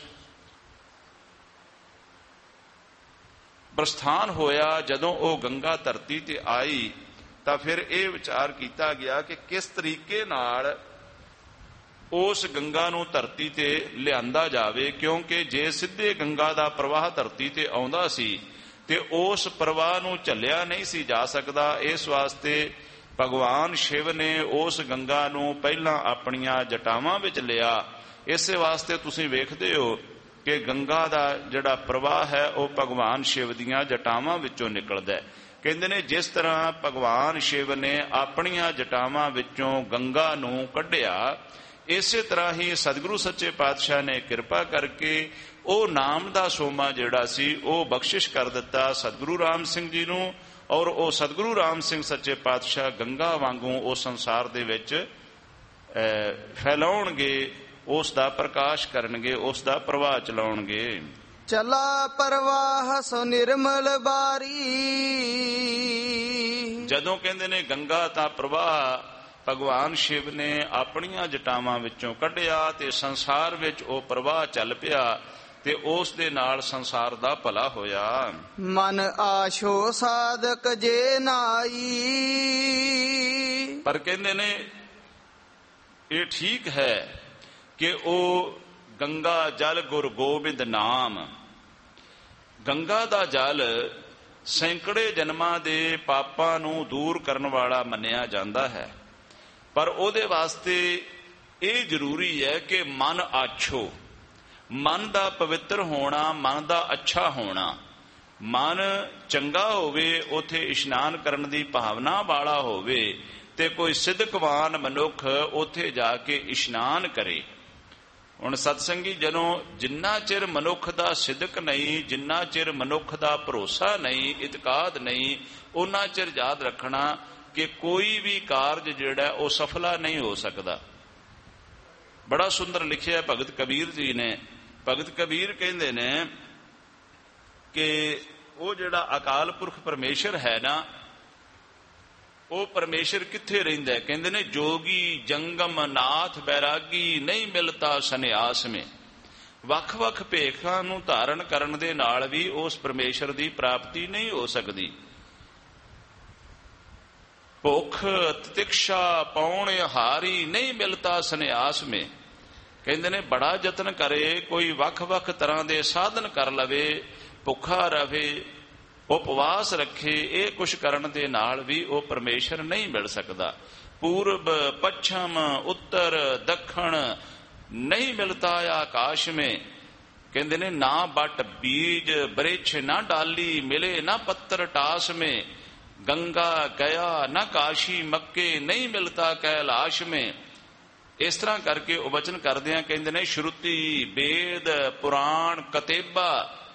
ਪ੍ਰਸਥਾਨ ਹੋਇਆ, ਜਦੋਂ ਉਹ ਗੰਗਾ ਧਰਤੀ ਤੇ ਆਈ ਤਾਂ ਫਿਰ ਇਹ ਵਿਚਾਰ ਕੀਤਾ ਗਿਆ ਕਿ ਕਿਸ ਤਰੀਕੇ ਨਾਲ ਉਸ ਗੰਗਾ ਨੂੰ ਧਰਤੀ ਤੇ ਲਿਆਂਦਾ ਜਾਵੇ, ਕਿਉਂਕਿ ਜੇ ਸਿੱਧੇ ਗੰਗਾ ਦਾ ਪ੍ਰਵਾਹ ਧਰਤੀ ਤੇ ਆਉਂਦਾ ਸੀ ਤੇ ਉਸ ਪ੍ਰਵਾਹ ਨੂੰ ਝੱਲਿਆ ਨਹੀਂ ਸੀ ਜਾ ਸਕਦਾ। ਇਸ ਵਾਸਤੇ ਭਗਵਾਨ ਸ਼ਿਵ ਨੇ ਉਸ ਗੰਗਾ ਨੂੰ ਪਹਿਲਾਂ ਆਪਣੀਆਂ ਜਟਾਵਾਂ ਵਿੱਚ ਲਿਆ। ਇਸੇ ਵਾਸਤੇ ਤੁਸੀਂ ਵੇਖਦੇ ਹੋ ਕਿ ਗੰਗਾ ਦਾ ਜਿਹੜਾ ਪ੍ਰਵਾਹ ਹੈ ਉਹ ਭਗਵਾਨ ਸ਼ਿਵ ਦੀਆਂ ਜਟਾਵਾਂ ਵਿੱਚੋਂ ਨਿਕਲਦਾ ਹੈ। ਕਹਿੰਦੇ ਨੇ ਜਿਸ ਤਰ੍ਹਾਂ ਭਗਵਾਨ ਸ਼ਿਵ ਨੇ ਆਪਣੀਆਂ ਜਟਾਵਾਂ ਵਿੱਚੋਂ ਗੰਗਾ ਨੂੰ ਕੱਢਿਆ, ਇਸੇ ਤਰ੍ਹਾਂ ਹੀ ਸਤਿਗੁਰੂ ਸੱਚੇ ਪਾਤਸ਼ਾਹ ਨੇ ਕਿਰਪਾ ਕਰਕੇ ਉਹ ਨਾਮ ਦਾ ਸੋਮਾ ਜਿਹੜਾ ਸੀ ਉਹ ਬਖਸ਼ਿਸ਼ ਕਰ ਦਿੱਤਾ ਸਤਿਗੁਰੂ ਰਾਮ ਸਿੰਘ ਜੀ ਨੂੰ। ਔਰ ਉਹ ਸਤਿਗੁਰੂ ਰਾਮ ਸਿੰਘ ਸੱਚੇ ਪਾਤਸ਼ਾਹ ਗੰਗਾ ਵਾਂਗੂ ਉਸ ਸੰਸਾਰ ਦੇ ਵਿੱਚ ਫੈਲਾਉਣਗੇ, ਉਸ ਦਾ ਪ੍ਰਕਾਸ਼ ਕਰਨਗੇ, ਉਸ ਦਾ ਪ੍ਰਵਾਹ ਚਲਾਉਣਗੇ। ਚਲਾ ਪ੍ਰਵਾਹ ਸੋ ਨਿਰਮਲ ਬਾਰੀ। ਜਦੋਂ ਕਹਿੰਦੇ ਨੇ ਗੰਗਾ ਤਾਂ ਪ੍ਰਵਾਹ ਭਗਵਾਨ ਸ਼ਿਵ ਨੇ ਆਪਣੀਆਂ ਜਟਾਵਾਂ ਵਿੱਚੋਂ ਕੱਢਿਆ ਤੇ ਸੰਸਾਰ ਵਿੱਚ ਉਹ ਪ੍ਰਵਾਹ ਚੱਲ ਪਿਆ ਤੇ ਉਸ ਦੇ ਨਾਲ ਸੰਸਾਰ ਦਾ ਭਲਾ ਹੋਇਆ। ਮਨ ਆਸ਼ੋ ਸਾਧਕ ਜੇ ਨਾਈ। ਪਰ ਕਹਿੰਦੇ ਨੇ ਇਹ ਠੀਕ ਹੈ ਕਿ ਉਹ ਗੰਗਾ ਜਲ ਗੁਰ ਗੋਬਿੰਦ ਨਾਮ, ਗੰਗਾ ਦਾ ਜਲ ਸੈਂਕੜੇ ਜਨਮਾਂ ਦੇ ਪਾਪਾਂ ਨੂੰ ਦੂਰ ਕਰਨ ਵਾਲਾ ਮੰਨਿਆ ਜਾਂਦਾ ਹੈ। ਪਰ ਉਹਦੇ ਵਾਸਤੇ ਇਹ ਜ਼ਰੂਰੀ ਹੈ ਕਿ ਮਨ ਆਛੋ, ਮਨ ਦਾ ਪਵਿੱਤਰ ਹੋਣਾ, ਮਨ ਦਾ ਅੱਛਾ ਹੋਣਾ। ਮਨ ਚੰਗਾ ਹੋਵੇ, ਉਥੇ ਇਸ਼ਨਾਨ ਕਰਨ ਦੀ ਭਾਵਨਾ ਵਾਲਾ ਹੋਵੇ ਤੇ ਕੋਈ ਸਿੱਧਕਵਾਨ ਮਨੁੱਖ ਉਥੇ ਜਾ ਕੇ ਇਸ਼ਨਾਨ ਕਰੇ। ਹੁਣ ਸਤਸੰਗੀ ਜਦੋਂ ਜਿੰਨਾ ਚਿਰ ਮਨੁੱਖ ਦਾ ਸਿਦਕ ਨਹੀਂ, ਜਿੰਨਾ ਚਿਰ ਮਨੁੱਖ ਦਾ ਭਰੋਸਾ ਨਹੀਂ, ਇਤਕਾਦ ਨਹੀਂ, ਉਹਨਾਂ ਚਿਰ ਯਾਦ ਰੱਖਣਾ ਕਿ ਕੋਈ ਵੀ ਕਾਰਜ ਜਿਹੜਾ ਉਹ ਸਫਲਾ ਨਹੀਂ ਹੋ ਸਕਦਾ। ਬੜਾ ਸੁੰਦਰ ਲਿਖਿਆ ਭਗਤ ਕਬੀਰ ਜੀ ਨੇ। ਭਗਤ ਕਬੀਰ ਕਹਿੰਦੇ ਨੇ ਕਿ ਉਹ ਜਿਹੜਾ ਅਕਾਲ ਪੁਰਖ ਪਰਮੇਸ਼ਰ ਹੈ ਨਾ, ਉਹ ਪਰਮੇਸ਼ਰ ਕਿੱਥੇ ਰਹਿੰਦਾ? ਕਹਿੰਦੇ ਨੇ ਜੋਗੀ ਜੰਗਮ ਨਾਥ ਬੈਰਾਗੀ ਨਹੀਂ ਮਿਲਤਾ ਸੰਨਿਆਸ ਮੇ। ਵੱਖ ਵੱਖ ਭੇਖਾਂ ਨੂੰ ਧਾਰਨ ਕਰਨ ਦੇ ਨਾਲ ਵੀ ਉਸ ਪਰਮੇਸ਼ਰ ਦੀ ਪ੍ਰਾਪਤੀ ਨਹੀਂ ਹੋ ਸਕਦੀ। ਭੁੱਖ ਤਿਤਿਕਸ਼ਾ ਪੌਣ ਹਾਰੀ ਨਹੀਂ ਮਿਲਤਾ ਸੰਨਿਆਸ ਮੇ। ਕਹਿੰਦੇ ਨੇ ਬੜਾ ਯਤਨ ਕਰੇ, ਕੋਈ ਵੱਖ ਵੱਖ ਤਰ੍ਹਾਂ ਦੇ ਸਾਧਨ ਕਰ ਲਵੇ, ਭੁੱਖਾ ਰਵੇ, ਉਪਵਾਸ ਰੱਖੇ, ਇਹ ਕੁਛ ਕਰਨ ਦੇ ਨਾਲ ਵੀ ਉਹ ਪਰਮੇਸ਼ਰ ਨਹੀਂ ਮਿਲ ਸਕਦਾ। ਪੂਰਬ ਪੱਛਮ ਉੱਤਰ ਦੱਖਣ ਨਹੀਂ ਮਿਲਤਾ ਆਕਾਸ਼ ਮੇ। ਕਹਿੰਦੇ ਨੇ ਨਾ ਬਟ ਬੀਜ ਬ੍ਰਿਛ ਨਾ ਡਾਲੀ ਮਿਲੇ ਨਾ ਪੱਤਰ ਟਾਸ ਮੇ। ਗੰਗਾ ਗਿਆ ਨਾ ਕਾਸ਼ੀ ਮੱਕੇ ਨਹੀਂ ਮਿਲਤਾ ਕੈਲਾਸ਼ ਮੇ। ਇਸ ਤਰ੍ਹਾਂ ਕਰਕੇ ਉਹ ਵਚਨ ਕਰਦੇ ਆ। ਕਹਿੰਦੇ ਨੇ ਸ਼ਰੂਤੀ ਵੇਦ ਪੁਰਾਣ ਕਤੇਬਾ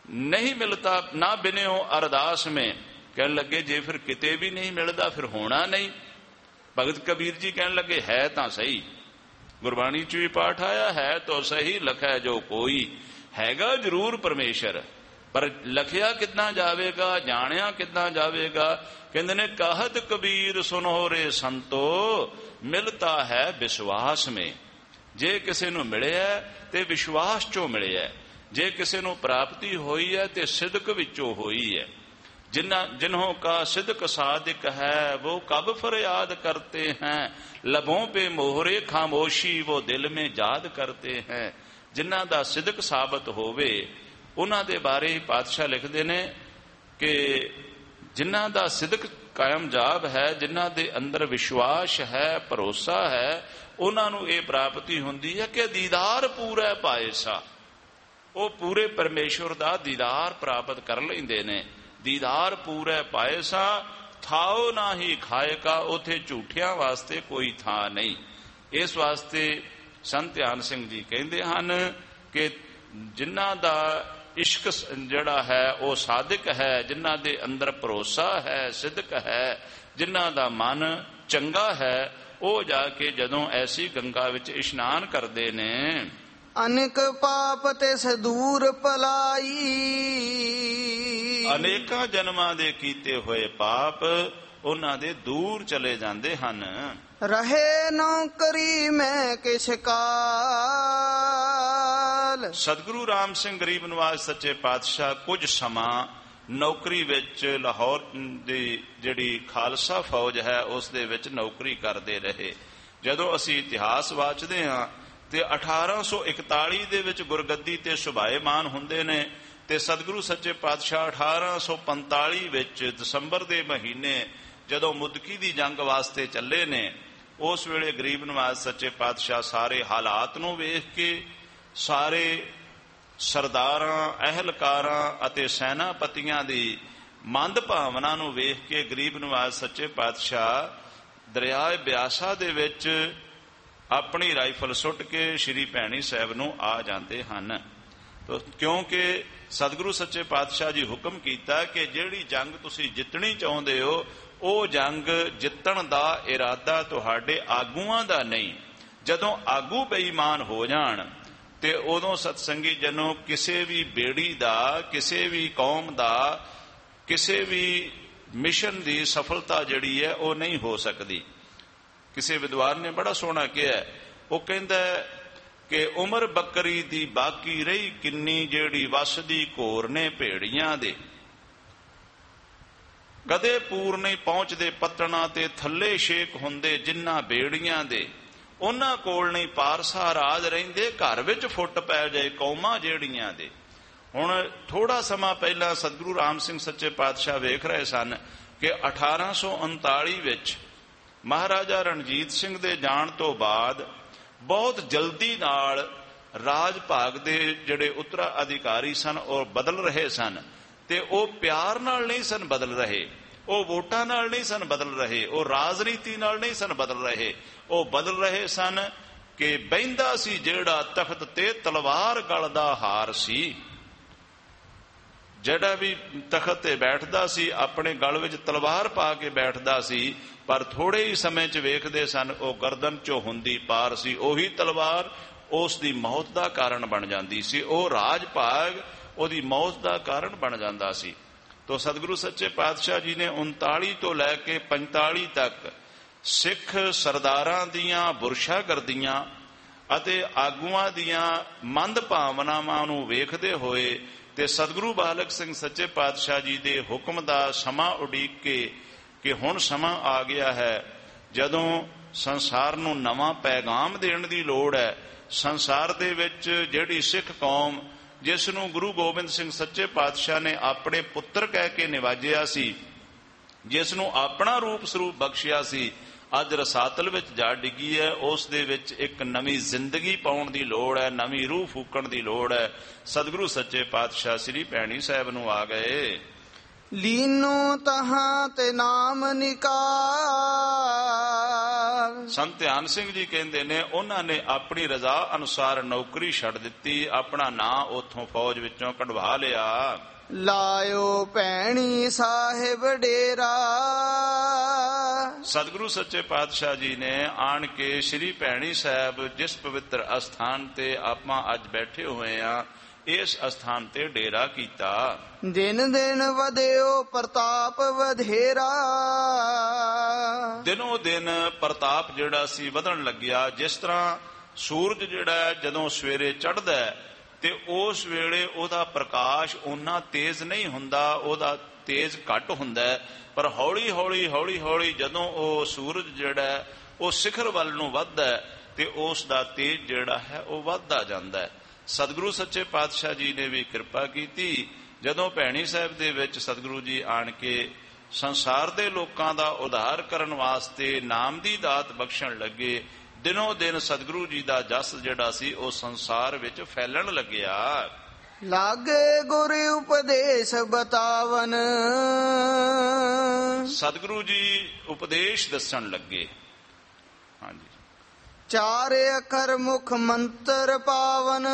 ਨਹੀਂ ਮਿਲਤਾ ਨਾ ਬਿਨਿਓ ਅਰਦਾਸ ਮੇਂ। ਕਹਿਣ ਲੱਗੇ ਜੇ ਫਿਰ ਕਿਤੇ ਵੀ ਨਹੀਂ ਮਿਲਦਾ ਫਿਰ ਹੋਣਾ ਨਹੀਂ। ਭਗਤ ਕਬੀਰ ਜੀ ਕਹਿਣ ਲੱਗੇ ਹੈ ਤਾਂ ਸਹੀ, ਗੁਰਬਾਣੀ ਚ ਵੀ ਪਾਠ ਆਇਆ ਹੈ ਤੋ ਸਹੀ ਲਖੈ ਜੋ ਕੋਈ। ਹੈਗਾ ਜ਼ਰੂਰ ਪਰਮੇਸ਼ਰ, ਪਰ ਲਖਿਆ ਕਿੱਦਾਂ ਜਾਵੇਗਾ, ਜਾਣਿਆ ਕਿੱਦਾਂ ਜਾਵੇਗਾ। ਕਹਿੰਦੇ ਨੇ ਕਾਹਤ ਕਬੀਰ ਸੁਨੋ ਰੇ ਸੰਤੋ, ਮਿਲਤਾ ਹੈ ਵਿਸ਼ਵਾਸ ਮੇਂ। ਜੇ ਕਿਸੇ ਨੂੰ ਮਿਲਿਆ ਤੇ ਵਿਸ਼ਵਾਸ ਚੋਂ ਮਿਲਿਆ, ਜੇ ਕਿਸੇ ਨੂੰ ਪ੍ਰਾਪਤੀ ਹੋਈ ਹੈ ਤੇ ਸਿਦਕ ਵਿੱਚੋਂ ਹੋਈ ਹੈ। ਜਿਨ੍ਹਾਂ ਜਿन्हों का सिदक सादिक है वो कब फरियाद करते हैं, लबों पे मोहरे खामोशी वो दिल में याद करते हैं। ਜਿਨ੍ਹਾਂ ਦਾ ਸਿਦਕ ਸਾਬਤ ਹੋਵੇ ਉਹਨਾਂ ਦੇ ਬਾਰੇ ਹੀ ਪਾਤਸ਼ਾਹ ਲਿਖਦੇ ਨੇ ਕਿ ਜਿਨ੍ਹਾਂ ਦਾ ਸਿਦਕ ਕਾਇਮਯਾਬ ਹੈ, ਜਿਨ੍ਹਾਂ ਦੇ ਅੰਦਰ ਵਿਸ਼ਵਾਸ ਹੈ, ਭਰੋਸਾ ਹੈ, ਉਹਨਾਂ ਨੂੰ ਇਹ ਪ੍ਰਾਪਤੀ ਹੁੰਦੀ ਹੈ ਕਿ ਦੀਦਾਰ ਪੂਰਾ ਪਾਏਸਾ। ਉਹ ਪੂਰੇ ਪਰਮੇਸ਼ਵਰ ਦਾ ਦੀਦਾਰ ਪ੍ਰਾਪਤ ਕਰ ਲੈਂਦੇ ਨੇ। ਦੀਦਾਰ ਪੂਰਾ ਪਾਏਸਾ ਥਾਓ ਨਾ ਹੀ ਖਾਏਗਾ, ਉਥੇ ਝੂਠਿਆਂ ਵਾਸਤੇ ਕੋਈ ਥਾਂ ਨਹੀਂ। ਇਸ ਵਾਸਤੇ ਸੰਤ ਧਿਆਨ ਸਿੰਘ ਜੀ ਕਹਿੰਦੇ ਹਨ ਕਿ ਜਿਨ੍ਹਾਂ ਦਾ ਇਸ਼ਕ ਜਿਹੜਾ ਹੈ ਉਹ ਸਾਦਿਕ ਹੈ, ਜਿਨ੍ਹਾਂ ਦੇ ਅੰਦਰ ਭਰੋਸਾ ਹੈ, ਸਿਦਕ ਹੈ, ਜਿਨ੍ਹਾਂ ਦਾ ਮਨ ਚੰਗਾ ਹੈ, ਉਹ ਜਾ ਕੇ ਜਦੋਂ ਐਸੀ ਗੰਗਾ ਵਿੱਚ ਇਸ਼ਨਾਨ ਕਰਦੇ ਨੇ। ਅਨੇਕ ਪਾਪ ਤੇ ਸਦੂਰ ਭਲਾਈ, ਅਨੇਕਾਂ ਜਨਮਾਂ ਦੇ ਕੀਤੇ ਹੋਏ ਪਾਪ ਉਹਨਾਂ ਦੇ ਦੂਰ ਚਲੇ ਜਾਂਦੇ ਹਨ। ਰਹੇ ਨੌਕਰੀ ਮੈਂ ਕਿਛ ਕਾਲ, ਸਤਿਗੁਰੂ ਰਾਮ ਸਿੰਘ ਗਰੀਬ ਨਿਵਾਜ ਸੱਚੇ ਪਾਤਸ਼ਾਹ ਕੁਝ ਸਮਾਂ ਨੌਕਰੀ ਵਿੱਚ ਲਾਹੌਰ ਦੀ ਜਿਹੜੀ ਖਾਲਸਾ ਫੌਜ ਹੈ ਉਸ ਦੇ ਵਿੱਚ ਨੌਕਰੀ ਕਰਦੇ ਰਹੇ। ਜਦੋਂ ਅਸੀਂ ਇਤਿਹਾਸ ਵਾਚਦੇ ਹਾਂ ਤੇ ਅਠਾਰਾਂ ਸੌ ਇਕਤਾਲੀ ਦੇ ਵਿੱਚ ਗੁਰਗੱਦੀ ਤੇ ਸੁਭਾਏਮਾਨ ਹੁੰਦੇ ਨੇ ਤੇ ਸਤਿਗੁਰੂ ਸੱਚੇ ਪਾਤਸ਼ਾਹ ਅਠਾਰਾਂ ਸੌ ਪੰਤਾਲੀ ਵਿੱਚ ਦਸੰਬਰ ਦੇ ਮਹੀਨੇ ਜਦੋਂ ਮੁਦਕੀ ਦੀ ਜੰਗ ਵਾਸਤੇ ਚੱਲੇ ਨੇ, ਉਸ ਵੇਲੇ ਗਰੀਬ ਨਿਵਾਜ ਸੱਚੇ ਪਾਤਸ਼ਾਹ ਸਾਰੇ ਹਾਲਾਤ ਨੂੰ ਵੇਖ ਕੇ, ਸਾਰੇ ਸਰਦਾਰਾਂ, ਅਹਿਲਕਾਰਾਂ ਅਤੇ ਸੈਨਾਪਤੀਆਂ ਦੀ ਮੰਦ ਭਾਵਨਾ ਨੂੰ ਵੇਖ ਕੇ ਗਰੀਬ ਨਿਵਾਜ ਸੱਚੇ ਪਾਤਸ਼ਾਹ ਦਰਿਆ ਬਿਆਸਾ ਦੇ ਵਿੱਚ ਆਪਣੀ ਰਾਈਫਲ ਸੁੱਟ ਕੇ ਸ਼੍ਰੀ ਭੈਣੀ ਸਾਹਿਬ ਨੂੰ ਆ ਜਾਂਦੇ ਹਨ। ਕਿਉਂਕਿ ਸਤਿਗੁਰੂ ਸੱਚੇ ਪਾਤਸ਼ਾਹ ਜੀ ਹੁਕਮ ਕੀਤਾ ਕਿ ਜਿਹੜੀ ਜੰਗ ਤੁਸੀਂ ਜਿੱਤਣੀ ਚਾਹੁੰਦੇ ਹੋ ਉਹ ਜੰਗ ਜਿੱਤਣ ਦਾ ਇਰਾਦਾ ਤੁਹਾਡੇ ਆਗੂਆਂ ਦਾ ਨਹੀਂ। ਜਦੋਂ ਆਗੂ ਬੇਈਮਾਨ ਹੋ ਜਾਣ ਤੇ ਉਦੋਂ ਸਤਸੰਗੀ ਜਨੋ ਕਿਸੇ ਵੀ ਬੇੜੀ ਦਾ, ਕਿਸੇ ਵੀ ਕੌਮ ਦਾ, ਕਿਸੇ ਵੀ ਮਿਸ਼ਨ ਦੀ ਸਫਲਤਾ ਜਿਹੜੀ ਹੈ ਉਹ ਨਹੀਂ ਹੋ ਸਕਦੀ। ਕਿਸੇ ਵਿਦਵਾਨ ਨੇ ਬੜਾ ਸੋਹਣਾ ਕਿਹਾ, ਉਹ ਕਹਿੰਦਾ ਕਿ ਉਮਰ ਬੱਕਰੀ ਦੀ ਬਾਕੀ ਰਹੀ ਕਿੰਨੀ, ਜਿਹੜੀ ਵਸਦੀ ਘੋਰ ਨੇ ਭੇੜੀਆਂ ਦੇ। ਕਦੇ ਪੂਰ ਨਹੀਂ ਪਹੁੰਚਦੇ ਪੱਤਣਾ ਤੇ ਥੱਲੇ ਛੇਕ ਹੁੰਦੇ ਜਿਨ੍ਹਾਂ ਬੇੜੀਆਂ ਦੇ। ਉਹਨਾਂ ਕੋਲ ਨਹੀਂ ਪਾਰਸਾ ਰਾਜ ਰਹਿੰਦੇ, ਘਰ ਵਿੱਚ ਫੁੱਟ ਪੈ ਜਾਏ ਕੌਮਾਂ ਜਿਹੜੀਆਂ ਦੇ। ਹੁਣ ਥੋੜਾ ਸਮਾਂ ਪਹਿਲਾਂ ਸਤਿਗੁਰੂ ਰਾਮ ਸਿੰਘ ਸੱਚੇ ਪਾਤਸ਼ਾਹ ਵੇਖ ਰਹੇ ਸਨ ਕਿ ਅਠਾਰਾਂ ਸੌ ਉਨਤਾਲੀ ਵਿੱਚ ਮਹਾਰਾਜਾ ਰਣਜੀਤ ਸਿੰਘ ਦੇ ਜਾਣ ਤੋਂ ਬਾਅਦ ਬਹੁਤ ਜਲਦੀ ਨਾਲ ਰਾਜ ਭਾਗ ਦੇ ਜਿਹੜੇ ਉੱਤਰਾ ਅਧਿਕਾਰੀ ਸਨ ਉਹ ਬਦਲ ਰਹੇ ਸਨ ਤੇ ਉਹ ਪਿਆਰ ਨਾਲ ਨਹੀਂ ਸਨ ਬਦਲ ਰਹੇ, ਉਹ ਵੋਟਾਂ ਨਾਲ ਨਹੀਂ ਸਨ ਬਦਲ ਰਹੇ, ਉਹ ਰਾਜਨੀਤੀ ਨਾਲ ਨਹੀਂ ਸਨ ਬਦਲ ਰਹੇ। ਉਹ ਬਦਲ ਰਹੇ ਸਨ ਕਿ ਬਹਿੰਦਾ ਸੀ ਜਿਹੜਾ ਤਖਤ ਤੇ ਤਲਵਾਰ ਗਲ ਦਾ ਹਾਰ ਸੀ। ਜਿਹੜਾ ਵੀ ਤਖਤ ਤੇ ਬੈਠਦਾ ਸੀ ਆਪਣੇ ਗਲ ਵਿੱਚ ਤਲਵਾਰ ਪਾ ਕੇ ਬੈਠਦਾ ਸੀ, ਪਰ ਥੋੜੇ ਹੀ ਸਮੇਂ 'ਚ ਵੇਖਦੇ ਸਨ ਉਹ ਗਰਦਨ 'ਚੋਂ ਹੁੰਦੀ ਪਾਰ ਸੀ। ਉਹੀ ਤਲਵਾਰ ਉਸ ਦੀ ਮੌਤ ਦਾ ਕਾਰਨ ਬਣ ਜਾਂਦੀ ਸੀ, ਉਹ ਰਾਜ ਭਾਗ ਉਹਦੀ ਮੌਤ ਦਾ ਕਾਰਨ ਬਣ ਜਾਂਦਾ ਸੀ। ਤੋ ਸਤਿਗੁਰੂ ਸੱਚੇ ਪਾਤਸ਼ਾਹ ਜੀ ਨੇ ਉਨਤਾਲੀ ਤੋਂ ਲੈ ਕੇ ਪੰਤਾਲੀ ਤੱਕ ਸਿੱਖ ਸਰਦਾਰਾਂ ਦੀਆਂ ਬੁਰਸ਼ਾਗਰਦੀਆਂ ਅਤੇ ਆਗੂਆਂ ਦੀਆਂ ਮੰਦ ਭਾਵਨਾਵਾਂ ਨੂੰ ਵੇਖਦੇ ਹੋਏ ਤੇ ਸਤਿਗੁਰੂ ਬਾਲਕ ਸਿੰਘ ਸੱਚੇ ਪਾਤਸ਼ਾਹ ਜੀ ਦੇ ਹੁਕਮ ਦਾ ਸਮਾਂ ਉਡੀਕ ਕੇ ਕਿ ਹੁਣ ਸਮਾਂ ਆ ਗਿਆ ਹੈ ਜਦੋਂ ਸੰਸਾਰ ਨੂੰ ਨਵਾਂ ਪੈਗਾਮ ਦੇਣ ਦੀ ਲੋੜ ਹੈ। ਸੰਸਾਰ ਦੇ ਵਿੱਚ ਜਿਹੜੀ ਸਿੱਖ ਕੌਮ ਜਿਸ ਨੂੰ ਗੁਰੂ ਗੋਬਿੰਦ ਸਿੰਘ ਸੱਚੇ ਪਾਤਸ਼ਾਹ ਨੇ ਆਪਣੇ ਪੁੱਤਰ ਕਹਿ ਕੇ ਨਿਵਾਜਿਆ ਸੀ, ਜਿਸ ਨੂੰ ਆਪਣਾ ਰੂਪ ਸਰੂਪ ਬਖਸ਼ਿਆ ਸੀ, ਅੱਜ ਰਸਾਤਲ ਵਿੱਚ ਜਾ ਡਿੱਗੀ ਹੈ। ਉਸ ਦੇ ਵਿੱਚ ਇੱਕ ਨਵੀਂ ਜ਼ਿੰਦਗੀ ਪਾਉਣ ਦੀ ਲੋੜ ਹੈ, ਨਵੀਂ ਰੂਹ ਫੂਕਣ ਦੀ ਲੋੜ ਹੈ। ਸਤਿਗੁਰੂ ਸੱਚੇ ਪਾਤਸ਼ਾਹ ਸ੍ਰੀ ਭੈਣੀ ਸਾਹਿਬ ਨੂੰ ਆ ਗਏ। ਲੀਨੋ ਤਹਾਂ ਤੇ ਨਾਮ ਨਿਕਾਲ, ਸੰਤ ਧਿਆਨ ਸਿੰਘ ਜੀ ਕਹਿੰਦੇ ਨੇ ਉਹਨਾਂ ਨੇ ਆਪਣੀ ਰਜ਼ਾ ਅਨੁਸਾਰ ਨੌਕਰੀ ਛੱਡ ਦਿੱਤੀ, ਆਪਣਾ ਨਾਂ ਉਥੋਂ ਫੌਜ ਵਿੱਚੋਂ ਕਢਵਾ ਲਿਆ। ਲਾਇਓ ਭੈਣੀ ਸਾਹਿਬ ਡੇਰਾ। ਸਤਿਗੁਰੂ ਸੱਚੇ ਪਾਤਸ਼ਾਹ ਜੀ ਨੇ ਆਣ ਕੇ ਸ੍ਰੀ ਭੈਣੀ ਸਾਹਿਬ ਜਿਸ ਪਵਿੱਤਰ ਅਸਥਾਨ ਤੇ ਆਪਾਂ ਅੱਜ ਬੈਠੇ ਹੋਏ ਆ, ਇਸ ਅਸਥਾਨ ਤੇ ਡੇਰਾ ਕੀਤਾ। ਦਿਨ ਦਿਨ ਵਧਿਓ ਪ੍ਰਤਾਪ ਵਧੇਰਾ। ਦਿਨੋਂ ਦਿਨ ਪ੍ਰਤਾਪ ਜਿਹੜਾ ਸੀ ਵਧਣ ਲੱਗਿਆ। ਜਿਸ ਤਰ੍ਹਾਂ ਸੂਰਜ ਜਿਹੜਾ ਜਦੋਂ ਸਵੇਰੇ ਚੜ੍ਹਦਾ ਤੇ ਉਸ ਵੇਲੇ ਉਹਦਾ ਪ੍ਰਕਾਸ਼ ਓਨਾ ਤੇਜ਼ ਨਹੀਂ ਹੁੰਦਾ, ਉਹਦਾ ਤੇਜ਼ ਘੱਟ ਹੁੰਦਾ, ਪਰ ਹੌਲੀ ਹੌਲੀ ਹੌਲੀ ਹੌਲੀ ਜਦੋਂ ਉਹ ਸੂਰਜ ਜਿਹੜਾ ਉਹ ਸਿਖਰ ਵੱਲ ਨੂੰ ਵੱਧਦਾ ਤੇ ਉਸ ਦਾ ਤੇਜ ਜਿਹੜਾ ਹੈ ਉਹ ਵੱਧਦਾ ਜਾਂਦਾ। ਸਤਿਗੁਰੂ ਸੱਚੇ ਪਾਤਸ਼ਾਹ ਜੀ ਨੇ ਵੀ ਕਿਰਪਾ ਕੀਤੀ। ਜਦੋਂ ਭੈਣੀ ਸਾਹਿਬ ਦੇ ਵਿੱਚ ਸਤਿਗੁਰੂ ਜੀ ਆਣ ਕੇ ਸੰਸਾਰ ਦੇ ਲੋਕਾਂ ਦਾ ਉਧਾਰ ਕਰਨ ਵਾਸਤੇ ਨਾਮ ਦੀ ਦਾਤ ਬਖਸ਼ਣ ਲੱਗੇ, ਦਿਨੋਂ ਦਿਨ ਸਤਿਗੁਰੂ ਜੀ ਦਾ ਜਸ ਜਿਹੜਾ ਸੀ ਉਹ ਸੰਸਾਰ ਵਿੱਚ ਫੈਲਣ ਲੱਗਿਆ। ਲਾਗੇ ਗੁਰ ਉਪਦੇਸ਼ ਬਤਾਵਨ। ਸਤਿਗੁਰੂ ਜੀ ਉਪਦੇਸ਼ ਦੱਸਣ ਲੱਗੇ। ਹਾਂਜੀ। ਚਾਰ ਅੱਖਰ ਮੁਖ ਮੰਤਰ ਪਾਵਨ।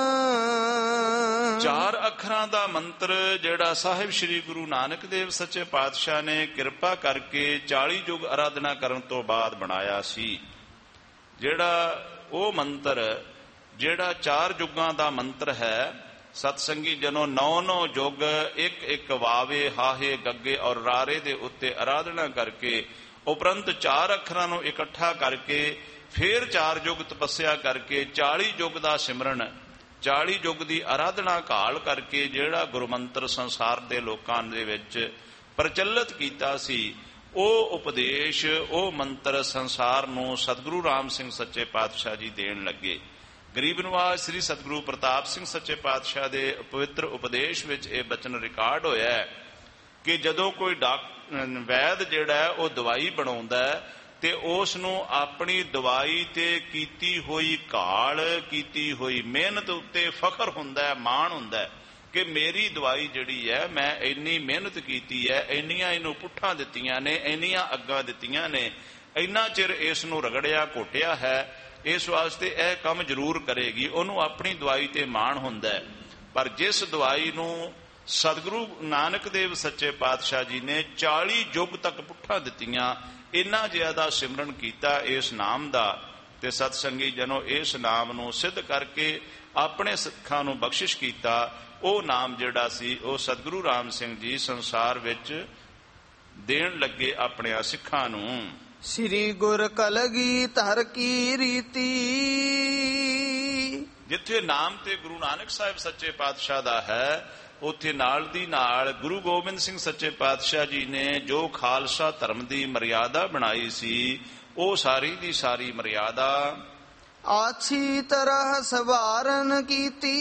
ਚਾਰ ਅੱਖਰਾਂ ਦਾ ਮੰਤਰ ਜਿਹੜਾ ਸਾਹਿਬ ਸ੍ਰੀ ਗੁਰੂ ਨਾਨਕ ਦੇਵ ਸੱਚੇ ਪਾਤਸ਼ਾਹ ਨੇ ਕਿਰਪਾ ਕਰਕੇ ਚਾਲੀ ਯੁੱਗ ਆਰਾਧਨਾ ਕਰਨ ਤੋਂ ਬਾਅਦ ਬਣਾਇਆ ਸੀ। ਜਿਹੜਾ ਉਹ ਮੰਤਰ ਜਿਹੜਾ ਚਾਰ ਯੁੱਗਾਂ ਦਾ ਮੰਤਰ ਹੈ, ਸਤਸੰਗੀ ਜਨੋ ਨੌ ਨੌ ਯੁੱਗ ਇੱਕ ਇੱਕ ਵਾਵੇ ਹਾਹੇ ਗੱਗੇ ਔਰ ਰਾਰੇ ਦੇ ਉੱਤੇ ਆਰਾਧਨਾ ਕਰਕੇ ਉਪਰੰਤ ਚਾਰ ਅੱਖਰਾਂ ਨੂੰ ਇਕੱਠਾ ਕਰਕੇ ਫੇਰ ਚਾਰ ਯੁੱਗ ਤਪੱਸਿਆ ਕਰਕੇ ਚਾਲੀ ਯੁੱਗ ਦਾ ਸਿਮਰਨ, ਚਾਲੀ ਯੁੱਗ ਦੀ ਆਰਾਧਨਾ ਘਾਲ ਕਰਕੇ ਜਿਹੜਾ ਗੁਰੂ ਮੰਤਰ ਸੰਸਾਰ ਦੇ ਲੋਕਾਂ ਦੇ ਵਿੱਚ ਪ੍ਰਚਲਿਤ ਕੀਤਾ ਸੀ, ਉਹ ਉਪਦੇਸ਼ ਉਹ ਮੰਤਰ ਸੰਸਾਰ ਨੂੰ ਸਤਿਗੁਰੂ ਰਾਮ ਸਿੰਘ ਸੱਚੇ ਪਾਤਸ਼ਾਹ ਜੀ ਦੇਣ ਲੱਗੇ। ਗਰੀਬ ਨਿਵਾਜ ਸ੍ਰੀ ਸਤਿਗੁਰੂ ਪ੍ਰਤਾਪ ਸਿੰਘ ਸੱਚੇ ਪਾਤਸ਼ਾਹ ਦੇ ਪਵਿੱਤਰ ਉਪਦੇਸ਼ ਵਿੱਚ ਇਹ ਬਚਨ ਰਿਕਾਰਡ ਹੋਇਆ ਹੈ ਕਿ ਜਦੋਂ ਕੋਈ ਡਾਕਟਰ ਵੈਦ ਜਿਹੜਾ ਉਹ ਦਵਾਈ ਬਣਾਉਂਦਾ ਤੇ ਉਸ ਨੂੰ ਆਪਣੀ ਦਵਾਈ ਤੇ ਕੀਤੀ ਹੋਈ ਘਾਲ, ਕੀਤੀ ਹੋਈ ਮਿਹਨਤ ਉੱਤੇ ਫਖਰ ਹੁੰਦਾ, ਮਾਣ ਹੁੰਦਾ ਕਿ ਮੇਰੀ ਦਵਾਈ ਜਿਹੜੀ ਹੈ ਮੈਂ ਇੰਨੀ ਮਿਹਨਤ ਕੀਤੀ ਹੈ, ਇੰਨੀਆਂ ਇਹਨੂੰ ਪੁੱਠਾਂ ਦਿੱਤੀਆਂ ਨੇ, ਇੰਨੀਆਂ ਅੱਗਾਂ ਦਿੱਤੀਆਂ ਨੇ, ਇੰਨਾ ਚਿਰ ਇਸ ਨੂੰ ਰਗੜਿਆ ਘੋਟਿਆ ਹੈ, ਇਸ ਵਾਸਤੇ ਇਹ ਕੰਮ ਜ਼ਰੂਰ ਕਰੇਗੀ। ਉਹਨੂੰ ਆਪਣੀ ਦਵਾਈ ਤੇ ਮਾਣ ਹੁੰਦਾ। ਪਰ ਜਿਸ ਦਵਾਈ ਨੂੰ ਸਤਿਗੁਰੂ ਨਾਨਕ ਦੇਵ ਸੱਚੇ ਪਾਤਸ਼ਾਹ ਜੀ ਨੇ ਚਾਲੀ ਯੁੱਗ ਤੱਕ ਪੁੱਠਾਂ ਦਿੱਤੀਆਂ, ਇੰਨਾ ਜ਼ਿਆਦਾ ਸਿਮਰਨ ਕੀਤਾ ਇਸ ਨਾਮ ਦਾ, ਤੇ ਸਤਸੰਗੀ ਜਨੋ ਇਸ ਨਾਮ ਨੂੰ ਸਿੱਧ ਕਰਕੇ ਆਪਣੇ ਸਿੱਖਾਂ ਨੂੰ ਬਖਸ਼ਿਸ਼ ਕੀਤਾ। ਉਹ ਨਾਮ ਜਿਹੜਾ ਸੀ ਉਹ ਸਤਿਗੁਰੂ ਰਾਮ ਸਿੰਘ ਜੀ ਸੰਸਾਰ ਵਿੱਚ ਦੇਣ ਲੱਗੇ ਆਪਣੇ ਸਿੱਖਾਂ ਨੂੰ। ਸ੍ਰੀ ਗੁਰ ਕਲਗੀਧਰ ਕੀ ਰੀਤੀ। ਜਿੱਥੇ ਨਾਮ ਤੇ ਗੁਰੂ ਨਾਨਕ ਸਾਹਿਬ ਸੱਚੇ ਪਾਤਸ਼ਾਹ ਦਾ ਹੈ, ਉੱਥੇ ਨਾਲ ਦੀ ਨਾਲ ਗੁਰੂ ਗੋਬਿੰਦ ਸਿੰਘ ਸੱਚੇ ਪਾਤਸ਼ਾਹ ਜੀ ਨੇ ਜੋ ਖਾਲਸਾ ਧਰਮ ਦੀ ਮਰਿਆਦਾ ਬਣਾਈ ਸੀ, ਉਹ ਸਾਰੀ ਦੀ ਸਾਰੀ ਮਰਿਆਦਾ ਆਛੀ ਤਰ੍ਹਾਂ ਸਵਾਰਨ ਕੀਤੀ,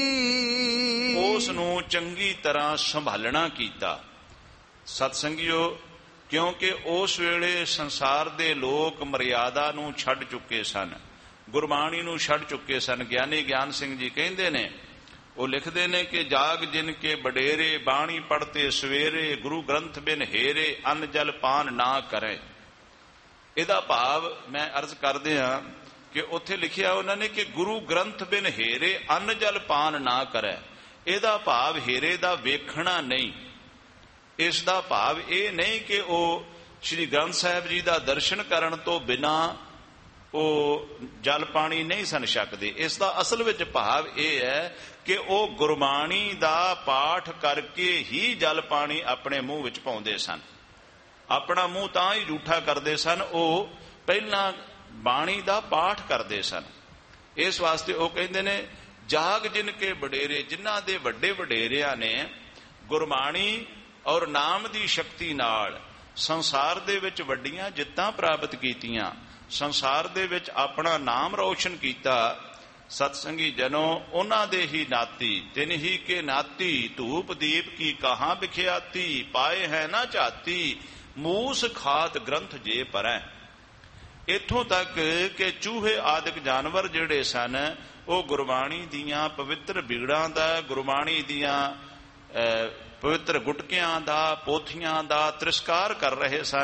ਉਸ ਨੂੰ ਚੰਗੀ ਤਰ੍ਹਾਂ ਸੰਭਾਲਣਾ ਕੀਤਾ। ਸਤਸੰਗਿਓ, ਕਿਉਂਕਿ ਉਸ ਵੇਲੇ ਸੰਸਾਰ ਦੇ ਲੋਕ ਮਰਿਆਦਾ ਨੂੰ ਛੱਡ ਚੁੱਕੇ ਸਨ, ਗੁਰਬਾਣੀ ਨੂੰ ਛੱਡ ਚੁੱਕੇ ਸਨ। ਗਿਆਨੀ ਗਿਆਨ ਸਿੰਘ ਜੀ ਕਹਿੰਦੇ ਨੇ, ਉਹ ਲਿਖਦੇ ਨੇ ਕਿ ਜਾਗ ਜਿਨ ਕੇ ਬਡੇਰੇ, ਬਾਣੀ ਪੜ੍ਹਤੇ ਸਵੇਰੇ, ਗੁਰੂ ਗ੍ਰੰਥ ਬਿਨ ਹੇਰੇ, ਅੰਨ ਜਲ ਪਾਨ ਨਾ ਕਰੇ। ਇਹਦਾ ਭਾਵ ਮੈਂ ਅਰਜ਼ ਕਰਦੇ ਹਾਂ ਕਿ ਉੱਥੇ ਲਿਖਿਆ ਉਹਨਾਂ ਨੇ ਕਿ ਗੁਰੂ ਗ੍ਰੰਥ ਬਿਨ ਹੇਰੇ, ਅੰਨ ਜਲ ਪਾਨ ਨਾ ਕਰੇ। ਇਹਦਾ ਭਾਵ ਹੇਰੇ ਦਾ ਵੇਖਣਾ ਨਹੀਂ, ਇਸ ਦਾ ਭਾਵ ਇਹ ਨਹੀਂ ਕਿ ਉਹ ਸ੍ਰੀ ਗ੍ਰੰਥ ਸਾਹਿਬ ਜੀ ਦਾ ਦਰਸ਼ਨ ਕਰਨ ਤੋਂ ਬਿਨਾ ਉਹ ਜਲ ਪਾਣੀ ਨਹੀਂ ਸਨ ਛਕਦੇ। ਇਸ ਦਾ ਅਸਲ ਵਿੱਚ ਭਾਵ ਇਹ ਹੈ ਕਿ ਉਹ ਗੁਰਬਾਣੀ ਦਾ ਪਾਠ ਕਰਕੇ ਹੀ ਜਲ ਪਾਣੀ ਆਪਣੇ ਮੂੰਹ ਵਿੱਚ ਪਾਉਂਦੇ ਸਨ। ਆਪਣਾ ਮੂੰਹ ਤਾਂ ਹੀ ਝੂਠਾ ਕਰਦੇ ਸਨ, ਉਹ ਪਹਿਲਾਂ ਬਾਣੀ ਦਾ ਪਾਠ ਕਰਦੇ ਸਨ। ਇਸ ਵਾਸਤੇ ਉਹ ਕਹਿੰਦੇ ਨੇ, ਜਾਗ ਜਿਨ ਕੇ ਵਡੇਰੇ, ਜਿਨ੍ਹਾਂ ਦੇ ਵੱਡੇ ਵਡੇਰਿਆਂ ਨੇ ਗੁਰਬਾਣੀ ਔਰ ਨਾਮ ਦੀ ਸ਼ਕਤੀ ਨਾਲ ਸੰਸਾਰ ਦੇ ਵਿੱਚ ਵੱਡੀਆਂ ਜਿੱਤਾਂ ਪ੍ਰਾਪਤ ਕੀਤੀਆਂ, ਸੰਸਾਰ ਦੇ ਵਿੱਚ ਆਪਣਾ ਨਾਮ ਰੌਸ਼ਨ ਕੀਤਾ। ਸਤਸੰਗੀ ਜਨੋ, ਉਹਨਾਂ ਦੇ ਹੀ ਨਾਤੀ, ਤਿਨ ਹੀ ਕੇ ਨਾਤੀ, ਧੂਪ ਦੀਪ ਕੀ ਕਹਾਂ ਵਿਖਿਆਤੀ, ਪਾਏ ਹੈ ਨਾ ਝਾਤੀ, ਮੂਸ ਖਾਤ ਗ੍ਰੰਥ ਜੇ ਪਰੈ। ਇੱਥੋਂ ਤੱਕ ਕਿ ਚੂਹੇ ਆਦਿਕ ਜਾਨਵਰ ਜਿਹੜੇ ਸਨ, ਉਹ ਗੁਰਬਾਣੀ ਦੀਆਂ ਪਵਿੱਤਰ ਬਿਗੜਾਂ ਦਾ, ਗੁਰਬਾਣੀ ਦੀਆਂ ਪਵਿੱਤਰ ਗੁਟਕਿਆਂ ਦਾ, ਪੋਥੀਆਂ ਦਾ ਤਿਰਸਕਾਰ ਕਰ ਰਹੇ ਸਨ।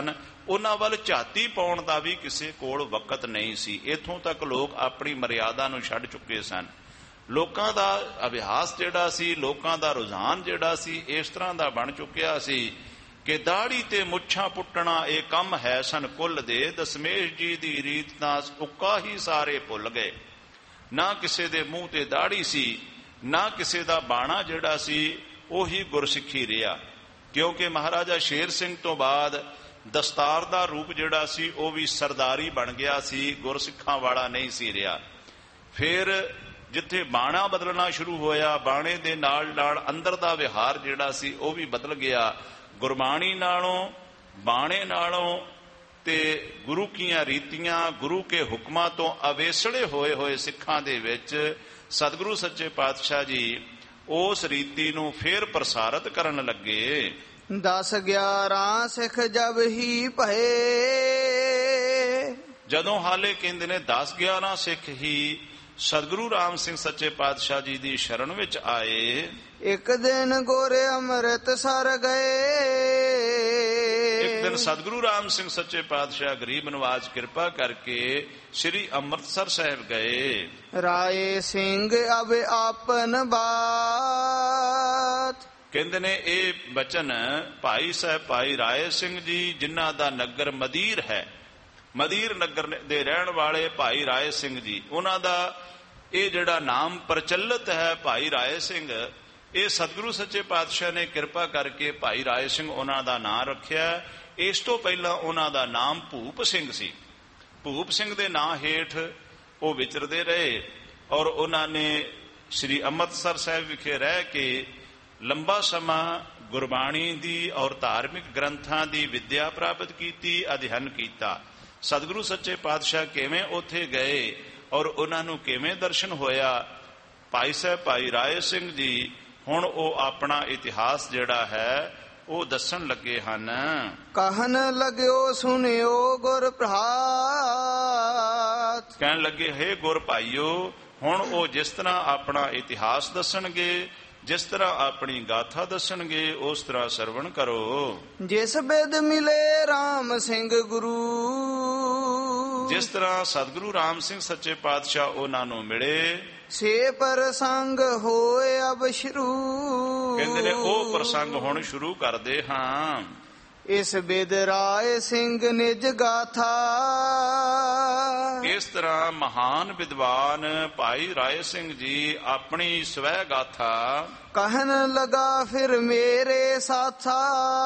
ਉਹਨਾਂ ਵੱਲ ਝਾਤੀ ਪਾਉਣ ਦਾ ਵੀ ਕਿਸੇ ਕੋਲ ਵਕਤ ਨਹੀਂ ਸੀ। ਇੱਥੋਂ ਤੱਕ ਲੋਕ ਆਪਣੀ ਮਰਿਆਦਾ ਨੂੰ ਛੱਡ ਚੁੱਕੇ ਸਨ। ਲੋਕਾਂ ਦਾ ਅਭਿਆਸ ਜਿਹੜਾ ਸੀ, ਲੋਕਾਂ ਦਾ ਰੁਝਾਨ ਜਿਹੜਾ ਸੀ, ਇਸ ਤਰ੍ਹਾਂ ਦਾ ਬਣ ਚੁੱਕਿਆ ਸੀ ਕਿ ਦਾੜੀ ਤੇ ਮੁੱਛਾਂ ਪੁੱਟਣਾ ਇਹ ਕੰਮ ਹੈ ਸਨ ਕੁੱਲ ਦੇ। ਦਸਮੇਸ਼ ਜੀ ਦੀ ਰੀਤ ਤਾਂ ਉੱਕਾ ਹੀ ਸਾਰੇ ਭੁੱਲ ਗਏ। ਨਾ ਕਿਸੇ ਦੇ ਮੂੰਹ ਤੇ ਦਾੜੀ ਸੀ, ਨਾ ਕਿਸੇ ਦਾ ਬਾਣਾ ਜਿਹੜਾ ਸੀ ਉਹੀ ਗੁਰਸਿੱਖੀ ਰਿਹਾ, ਕਿਉਂਕਿ ਮਹਾਰਾਜਾ ਸ਼ੇਰ ਸਿੰਘ ਤੋਂ ਬਾਅਦ ਦਸਤਾਰ ਦਾ ਰੂਪ ਜਿਹੜਾ ਸੀ ਉਹ ਵੀ ਸਰਦਾਰੀ ਬਣ ਗਿਆ ਸੀ, ਗੁਰਸਿੱਖਾਂ ਵਾਲਾ ਨਹੀਂ ਸੀ ਰਿਹਾ। ਫਿਰ ਜਿੱਥੇ ਬਾਣਾ ਬਦਲਣਾ ਸ਼ੁਰੂ ਹੋਇਆ, ਬਾਣੇ ਦੇ ਨਾਲ ਨਾਲ ਅੰਦਰ ਦਾ ਵਿਹਾਰ ਜਿਹੜਾ ਸੀ ਉਹ ਵੀ ਬਦਲ ਗਿਆ। ਗੁਰਬਾਣੀ ਨਾਲੋਂ, ਬਾਣੇ ਨਾਲੋਂ ਤੇ ਗੁਰੂ ਕੀਆਂ ਰੀਤੀਆਂ, ਗੁਰੂ ਕੇ ਹੁਕਮਾਂ ਤੋਂ ਅਵੇਸਲੇ ਹੋਏ ਹੋਏ ਸਿੱਖਾਂ ਦੇ ਵਿੱਚ ਸਤਿਗੁਰੂ ਸੱਚੇ ਪਾਤਸ਼ਾਹ ਜੀ ਉਸ ਰੀਤੀ ਨੂੰ ਫੇਰ ਪ੍ਰਸਾਰਿਤ ਕਰਨ ਲੱਗੇ। ਦਸ ਗਿਆਰਾਂ ਸਿੱਖ ਜਬ ਹੀ ਭਏ, ਜਦੋਂ ਹਾਲੇ ਕਹਿੰਦੇ ਨੇ ਦਸ ਗਿਆਰਾਂ ਸਿੱਖ ਹੀ ਸਤਿਗੁਰੂ ਰਾਮ ਸਿੰਘ ਸੱਚੇ ਪਾਤਸ਼ਾਹ ਜੀ ਦੀ ਸ਼ਰਨ ਵਿੱਚ ਆਏ। ਇੱਕ ਦਿਨ ਗੋਰੇ ਅੰਮ੍ਰਿਤਸਰ ਗਏ, ਇੱਕ ਦਿਨ ਸਤਿਗੁਰੂ ਰਾਮ ਸਿੰਘ ਸੱਚੇ ਪਾਤਸ਼ਾਹ ਗਰੀਬ ਨਵਾਜ਼ ਕਿਰਪਾ ਕਰਕੇ ਸ੍ਰੀ ਅੰਮ੍ਰਿਤਸਰ ਸਾਹਿਬ ਗਏ। ਰਾਏ ਸਿੰਘ ਅਬ ਆਪਨ ਬਾਤ, ਕਹਿੰਦੇ ਨੇ ਇਹ ਬਚਨ ਭਾਈ ਸਾਹਿਬ ਭਾਈ ਰਾਏ ਸਿੰਘ ਜੀ, ਜਿਨ੍ਹਾਂ ਦਾ ਨਗਰ ਮਦੀਰ ਹੈ, ਮਦੀਰ ਨਗਰ ਦੇ ਰਹਿਣ ਵਾਲੇ ਭਾਈ ਰਾਏ ਸਿੰਘ ਜੀ, ਉਹਨਾਂ ਦਾ ਇਹ ਜਿਹੜਾ ਨਾਮ ਪ੍ਰਚਲਿਤ ਹੈ ਭਾਈ ਰਾਏ ਸਿੰਘ, ਇਹ ਸਤਿਗੁਰੂ ਸੱਚੇ ਪਾਤਸ਼ਾਹ ਨੇ ਕਿਰਪਾ ਕਰਕੇ ਭਾਈ ਰਾਏ ਸਿੰਘ ਉਹਨਾਂ ਦਾ ਨਾਂ ਰੱਖਿਆ। ਇਸ ਤੋਂ ਪਹਿਲਾਂ ਉਹਨਾਂ ਦਾ ਨਾਮ ਭੂਪ ਸਿੰਘ ਸੀ। ਭੂਪ ਸਿੰਘ ਦੇ ਨਾਂ ਹੇਠ ਉਹ ਵਿਚਰਦੇ ਰਹੇ ਔਰ ਉਹਨਾਂ ਨੇ ਸ੍ਰੀ ਅੰਮ੍ਰਿਤਸਰ ਸਾਹਿਬ ਵਿਖੇ ਰਹਿ ਕੇ ਲੰਬਾ ਸਮਾਂ ਗੁਰਬਾਣੀ ਦੀ ਔਰ ਧਾਰਮਿਕ ਗ੍ਰੰਥਾਂ ਦੀ ਵਿੱਦਿਆ ਪ੍ਰਾਪਤ ਕੀਤੀ, ਅਧਿਐਨ ਕੀਤਾ। ਸਤਿਗੁਰੂ ਸੱਚੇ ਪਾਤਸ਼ਾਹ ਕਿਵੇਂ ਉੱਥੇ ਗਏ ਔਰ ਉਹਨਾਂ ਨੂੰ ਕਿਵੇਂ ਦਰਸ਼ਨ ਹੋਇਆ, ਭਾਈ ਸਾਹਿਬ ਭਾਈ ਰਾਏ ਸਿੰਘ ਜੀ ਹੁਣ ਉਹ ਆਪਣਾ ਇਤਿਹਾਸ ਜਿਹੜਾ ਹੈ ਉਹ ਦੱਸਣ ਲੱਗੇ ਹਨ। ਕਹਿਣ ਲੱਗਿਓ ਸੁਣਿਓ ਗੁਰ ਪ੍ਰਹਾਤ, ਕਹਿਣ ਲੱਗੇ ਹੇ ਗੁਰ ਭਾਈਓ, ਹੁਣ ਉਹ ਜਿਸ ਤਰ੍ਹਾਂ ਆਪਣਾ ਇਤਿਹਾਸ ਦੱਸਣਗੇ, ਜਿਸ ਤਰ੍ਹਾਂ ਆਪਣੀ ਗਾਥਾ ਦੱਸਣਗੇ, ਉਸ ਤਰ੍ਹਾਂ ਸਰਵਣ ਕਰੋ। ਜਿਸ ਬਿਦ ਮਿਲੇ ਰਾਮ ਸਿੰਘ ਗੁਰੂ, ਜਿਸ ਤਰ੍ਹਾਂ ਸਤਿਗੁਰੂ ਰਾਮ ਸਿੰਘ ਸੱਚੇ ਪਾਤਸ਼ਾਹ ਉਹਨਾਂ ਨੂੰ ਮਿਲੇ, ਸੇ ਪ੍ਰਸੰਗ ਹੋਏ ਅਬ ਸ਼ੁਰੂ, ਕਹਿੰਦੇ ਨੇ ਉਹ ਪ੍ਰਸੰਗ ਹੁਣ ਸ਼ੁਰੂ ਕਰਦੇ ਹਾਂ। ਇਸ ਬਿਦ ਰਾਏ ਸਿੰਘ ਨਿਜ ਗਾਥਾ, ਇਸ ਤਰ੍ਹਾਂ ਮਹਾਨ ਵਿਦਵਾਨ ਭਾਈ ਰਾਏ ਸਿੰਘ ਜੀ ਆਪਣੀ ਸਵੈ ਗਾਥਾ ਕਹਿਣ ਲਗਾ ਫਿਰ ਮੇਰੇ ਸਾਥਾ।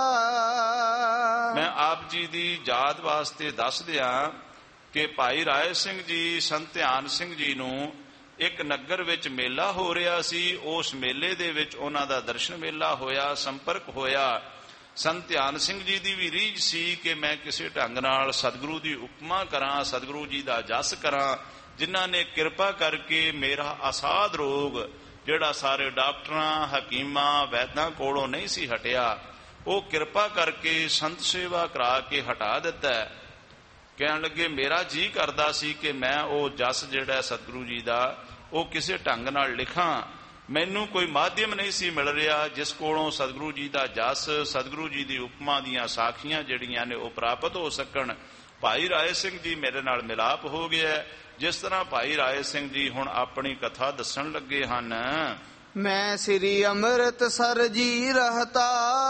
ਮੈਂ ਆਪ ਜੀ ਦੀ ਯਾਦ ਵਾਸਤੇ ਦੱਸ ਦਿਆਂ ਕਿ ਭਾਈ ਰਾਏ ਸਿੰਘ ਜੀ ਸੰਤ ਧਿਆਨ ਸਿੰਘ ਜੀ ਨੂੰ ਇੱਕ ਨਗਰ ਵਿੱਚ ਮੇਲਾ ਹੋ ਰਿਹਾ ਸੀ। ਉਸ ਮੇਲੇ ਦੇ ਵਿੱਚ ਉਹਨਾਂ ਦਾ ਦਰਸ਼ਨ ਮੇਲਾ ਹੋਇਆ, ਸੰਪਰਕ ਹੋਇਆ। ਸੰਤ ਧਿਆਨ ਸਿੰਘ ਜੀ ਦੀ ਵੀ ਰੀਝ ਸੀ ਕਿ ਮੈਂ ਕਿਸੇ ਢੰਗ ਨਾਲ ਸਤਿਗੁਰੂ ਦੀ ਉਪਮਾ ਕਰਾਂ, ਸਤਿਗੁਰੂ ਜੀ ਦਾ ਜਸ ਕਰਾਂ, ਜਿਨ੍ਹਾਂ ਨੇ ਕਿਰਪਾ ਕਰਕੇ ਮੇਰਾ ਅਸਾਧ ਰੋਗ ਜਿਹੜਾ ਸਾਰੇ ਡਾਕਟਰਾਂ, ਹਕੀਮਾਂ, ਵੈਦਾਂ ਕੋਲੋਂ ਨਹੀਂ ਸੀ ਹਟਿਆ, ਉਹ ਕਿਰਪਾ ਕਰਕੇ ਸੰਤ ਸੇਵਾ ਕਰਾ ਕੇ ਹਟਾ ਦਿੱਤਾ। ਕਹਿਣ ਲੱਗੇ ਮੇਰਾ ਜੀ ਕਰਦਾ ਸੀ ਕਿ ਮੈਂ ਉਹ ਜਸ ਜਿਹੜਾ ਸਤਿਗੁਰੂ ਜੀ ਦਾ ਉਹ ਕਿਸੇ ਢੰਗ ਨਾਲ ਲਿਖਾਂ। ਮੈਨੂੰ ਕੋਈ ਮਾਧਿਅਮ ਨਹੀਂ ਸੀ ਮਿਲ ਰਿਹਾ ਜਿਸ ਕੋਲੋਂ ਸਤਿਗੁਰੂ ਜੀ ਦਾ ਜਸ, ਸਤਿਗੁਰੂ ਜੀ ਦੀ ਉਪਮਾ ਦੀਆਂ ਸਾਖੀਆਂ ਜਿਹੜੀਆਂ ਨੇ ਉਹ ਪ੍ਰਾਪਤ ਹੋ ਸਕਣ। ਭਾਈ ਰਾਏ ਸਿੰਘ ਜੀ ਮੇਰੇ ਨਾਲ ਮਿਲਾਪ ਹੋ ਗਿਆ। ਜਿਸ ਤਰ੍ਹਾਂ ਭਾਈ ਰਾਏ ਸਿੰਘ ਜੀ ਹੁਣ ਆਪਣੀ ਕਥਾ ਦੱਸਣ ਲੱਗੇ ਹਨ। ਮੈਂ ਸ੍ਰੀ ਅੰਮ੍ਰਿਤਸਰ ਜੀ ਰਹਤਾ,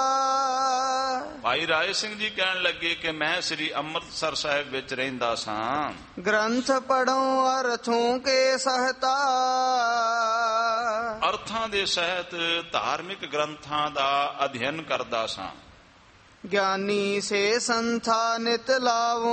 ਭਾਈ ਰਾਏ ਸਿੰਘ ਜੀ ਕਹਿਣ ਲੱਗੇ ਕਿ ਮੈਂ ਸ੍ਰੀ ਅੰਮ੍ਰਿਤਸਰ ਸਾਹਿਬ ਵਿੱਚ ਰਹਿੰਦਾ ਸਾਂ। ਗ੍ਰੰਥ ਪੜ੍ਹੋ ਅਰਥੋਂ ਕੇ ਸਹਤਾ, ਅਰਥਾਂ ਦੇ ਸਹਿਤ ਧਾਰਮਿਕ ਗ੍ਰੰਥਾਂ ਦਾ ਅਧਿਐਨ ਕਰਦਾ ਸਾਂ। ਗਿਆਨੀ ਸੇ ਸੰਥਾ ਨਿਤ ਲਾਵੋ,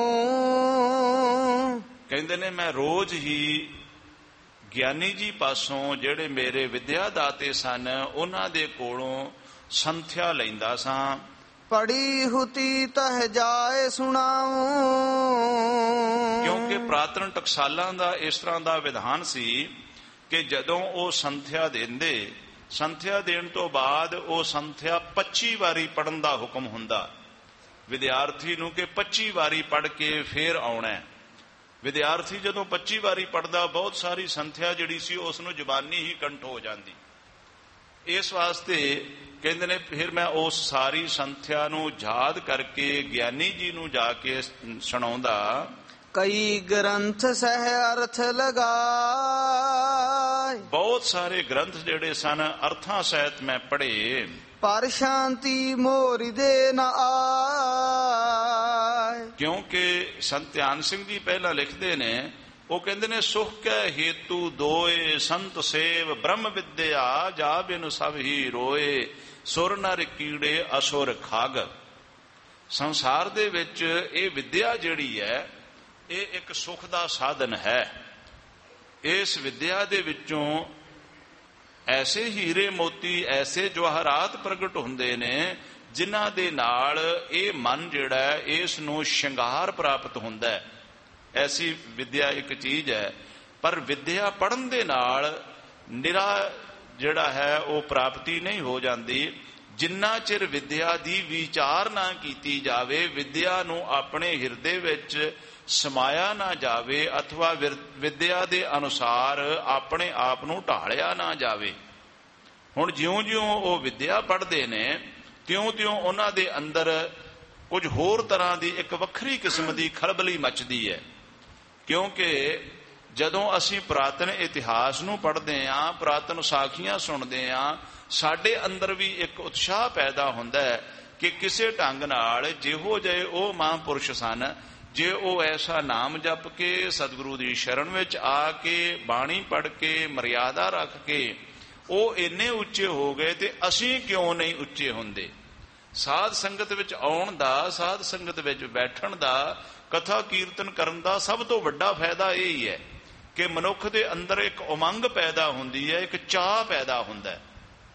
ਕਹਿੰਦੇ ਨੇ ਮੈਂ ਰੋਜ਼ ਹੀ ਗਿਆਨੀ ਜੀ ਪਾਸੋਂ ਜਿਹੜੇ ਮੇਰੇ ਵਿਦਿਆ ਦਾਤੇ ਸਨ ਉਹਨਾਂ ਦੇ ਕੋਲੋਂ ਸੰਥਿਆ ਲੈਂਦਾ ਸਾਂ। ਪੜੀ ਹੁਤੀ ਤਹ ਜਾਏ ਸੁਣਾਉ, ਕਿਉਂਕਿ ਪ੍ਰਾਤਨ ਟਕਸਾਲਾਂ ਦਾ ਇਸ ਤਰ੍ਹਾਂ ਦਾ ਵਿਧਾਨ ਸੀ ਕਿ ਜਦੋਂ ਉਹ ਸੰਥਿਆ ਦਿੰਦੇ, ਸੰਥਿਆ ਦੇਣ ਤੋਂ ਬਾਅਦ ਉਹ ਸੰਥਿਆ ਪੱਚੀ ਵਾਰੀ ਪੜਨ ਦਾ ਹੁਕਮ ਹੁੰਦਾ ਵਿਦਿਆਰਥੀ ਨੂੰ ਕਿ ਪੱਚੀ ਵਾਰੀ ਪੜ ਕੇ ਫੇਰ ਆਉਣਾ। ਵਿਦਿਆਰਥੀ ਜਦੋਂ ਪੱਚੀ ਵਾਰੀ ਪੜਦਾ, ਬਹੁਤ ਸਾਰੀ ਸੰਥਿਆ ਜਿਹੜੀ ਸੀ ਉਸ ਨੂੰ ਜ਼ੁਬਾਨੀ ਹੀ ਕੰਠ ਹੋ ਜਾਂਦੀ। ਇਸ ਵਾਸਤੇ ਕਹਿੰਦੇ ਨੇ ਫਿਰ ਮੈਂ ਉਸ ਸਾਰੀ ਸੰਥਿਆ ਨੂੰ ਯਾਦ ਕਰਕੇ ਗਿਆਨੀ ਜੀ ਨੂੰ ਜਾ ਕੇ ਸੁਣਾਉਂਦਾ। ਕਈ ਗ੍ਰੰਥ ਸਹਿ ਅਰਥ ਲਗਾਏ, ਬਹੁਤ ਸਾਰੇ ਗ੍ਰੰਥ ਜਿਹੜੇ ਸਨ ਅਰਥਾਂ ਸਹਿਤ ਮੈਂ ਪੜ੍ਹੇ। ਪਰ ਸ਼ਾਂਤੀ ਮੋਰੀ ਦੇ ਨਾ ਆਏ। ਕਿਉਂਕਿ ਸੰਤ ਧਿਆਨ ਸਿੰਘ ਜੀ ਪਹਿਲਾਂ ਲਿਖਦੇ ਨੇ, ਉਹ ਕਹਿੰਦੇ ਨੇ ਸੁਖ ਕੈ ਹੇਤੂ ਦੋਏ ਸੰਤ ਸੇਵ ਬ੍ਰਹਮ ਵਿਦਿਆ ਜਾ ਬਿਨ ਸਭ ਹੀ ਰੋਏ ਸੁਰ ਨਰ ਕੀੜੇ ਅਸੁਰ ਖਾਗ। ਸੰਸਾਰ ਦੇ ਵਿੱਚ ਇਹ ਵਿਦਿਆ ਜਿਹੜੀ ਹੈ ਇਹ ਇੱਕ ਸੁਖ ਦਾ ਸਾਧਨ ਹੈ। ਇਸ ਵਿਦਿਆ ਦੇ ਵਿੱਚੋਂ ਐਸੇ ਹੀਰੇ ਮੋਤੀ ਐਸੇ ਜਵਾਹਰਾਤ ਪ੍ਰਗਟ ਹੁੰਦੇ ਨੇ ਜਿਨ੍ਹਾਂ ਦੇ ਨਾਲ ਇਹ ਮਨ ਜਿਹੜਾ ਹੈ ਇਸ ਨੂੰ ਸ਼ਿੰਗਾਰ ਪ੍ਰਾਪਤ ਹੁੰਦਾ ਹੈ। ਐਸੀ ਵਿਦਿਆ ਇੱਕ ਚੀਜ਼ ਹੈ, ਪਰ ਵਿਦਿਆ ਪੜ੍ਹਨ ਦੇ ਨਾਲ ਨਿਰਾ ਜਿਹੜਾ ਹੈ ਉਹ ਪ੍ਰਾਪਤੀ ਨਹੀਂ ਹੋ ਜਾਂਦੀ। ਜਿੰਨਾ ਚਿਰ ਵਿਦਿਆ ਦੀ ਵਿਚਾਰ ਨਾ ਕੀਤੀ ਜਾਵੇ, ਵਿਦਿਆ ਨੂੰ ਆਪਣੇ ਹਿਰਦੇ ਵਿੱਚ ਸਮਾਇਆ ਨਾ ਜਾਵੇ ਅਥਵਾ ਵਿਦਿਆ ਦੇ ਅਨੁਸਾਰ ਆਪਣੇ ਆਪ ਨੂੰ ਢਾਲਿਆ ਨਾ ਜਾਵੇ। ਹੁਣ ਜਿਉਂ-ਜਿਉਂ ਉਹ ਵਿਦਿਆ ਪੜ੍ਹਦੇ ਨੇ ਤਿਉਂ-ਤਿਉਂ ਉਹਨਾਂ ਦੇ ਅੰਦਰ ਕੁਝ ਹੋਰ ਤਰ੍ਹਾਂ ਦੀ ਇੱਕ ਵੱਖਰੀ ਕਿਸਮ ਦੀ ਖਲਬਲੀ ਮੱਚਦੀ ਹੈ। ਕਿਉਂਕਿ ਜਦੋਂ ਅਸੀਂ ਪੁਰਾਤਨ ਇਤਿਹਾਸ ਨੂੰ ਪੜ੍ਹਦੇ ਹਾਂ, ਪੁਰਾਤਨ ਸਾਖੀਆਂ ਸੁਣਦੇ ਹਾਂ, ਸਾਡੇ ਅੰਦਰ ਵੀ ਇੱਕ ਉਤਸ਼ਾਹ ਪੈਦਾ ਹੁੰਦਾ ਹੈ ਕਿ ਕਿਸੇ ਢੰਗ ਨਾਲ ਜਿਹੋ ਜਿਹੇ ਉਹ ਮਹਾਂਪੁਰਸ਼ ਸਨ, ਜੇ ਉਹ ਐਸਾ ਨਾਮ ਜਪ ਕੇ ਸਤਿਗੁਰੂ ਦੀ ਸ਼ਰਨ ਵਿੱਚ ਆ ਕੇ ਬਾਣੀ ਪੜ੍ਹ ਕੇ ਮਰਿਆਦਾ ਰੱਖ ਕੇ ਉਹ ਇੰਨੇ ਉੱਚੇ ਹੋ ਗਏ ਤੇ ਅਸੀਂ ਕਿਉਂ ਨਹੀਂ ਉੱਚੇ ਹੁੰਦੇ। ਸਾਧ ਸੰਗਤ ਵਿੱਚ ਆਉਣ ਦਾ, ਸਾਧ ਸੰਗਤ ਵਿੱਚ ਬੈਠਣ ਦਾ, ਕਥਾ ਕੀਰਤਨ ਕਰਨ ਦਾ ਸਭ ਤੋਂ ਵੱਡਾ ਫਾਇਦਾ ਇਹ ਹੀ ਹੈ ਕਿ ਮਨੁੱਖ ਦੇ ਅੰਦਰ ਇੱਕ ਉਮੰਗ ਪੈਦਾ ਹੁੰਦੀ ਹੈ, ਇੱਕ ਚਾਹ ਪੈਦਾ ਹੁੰਦਾ ਹੈ।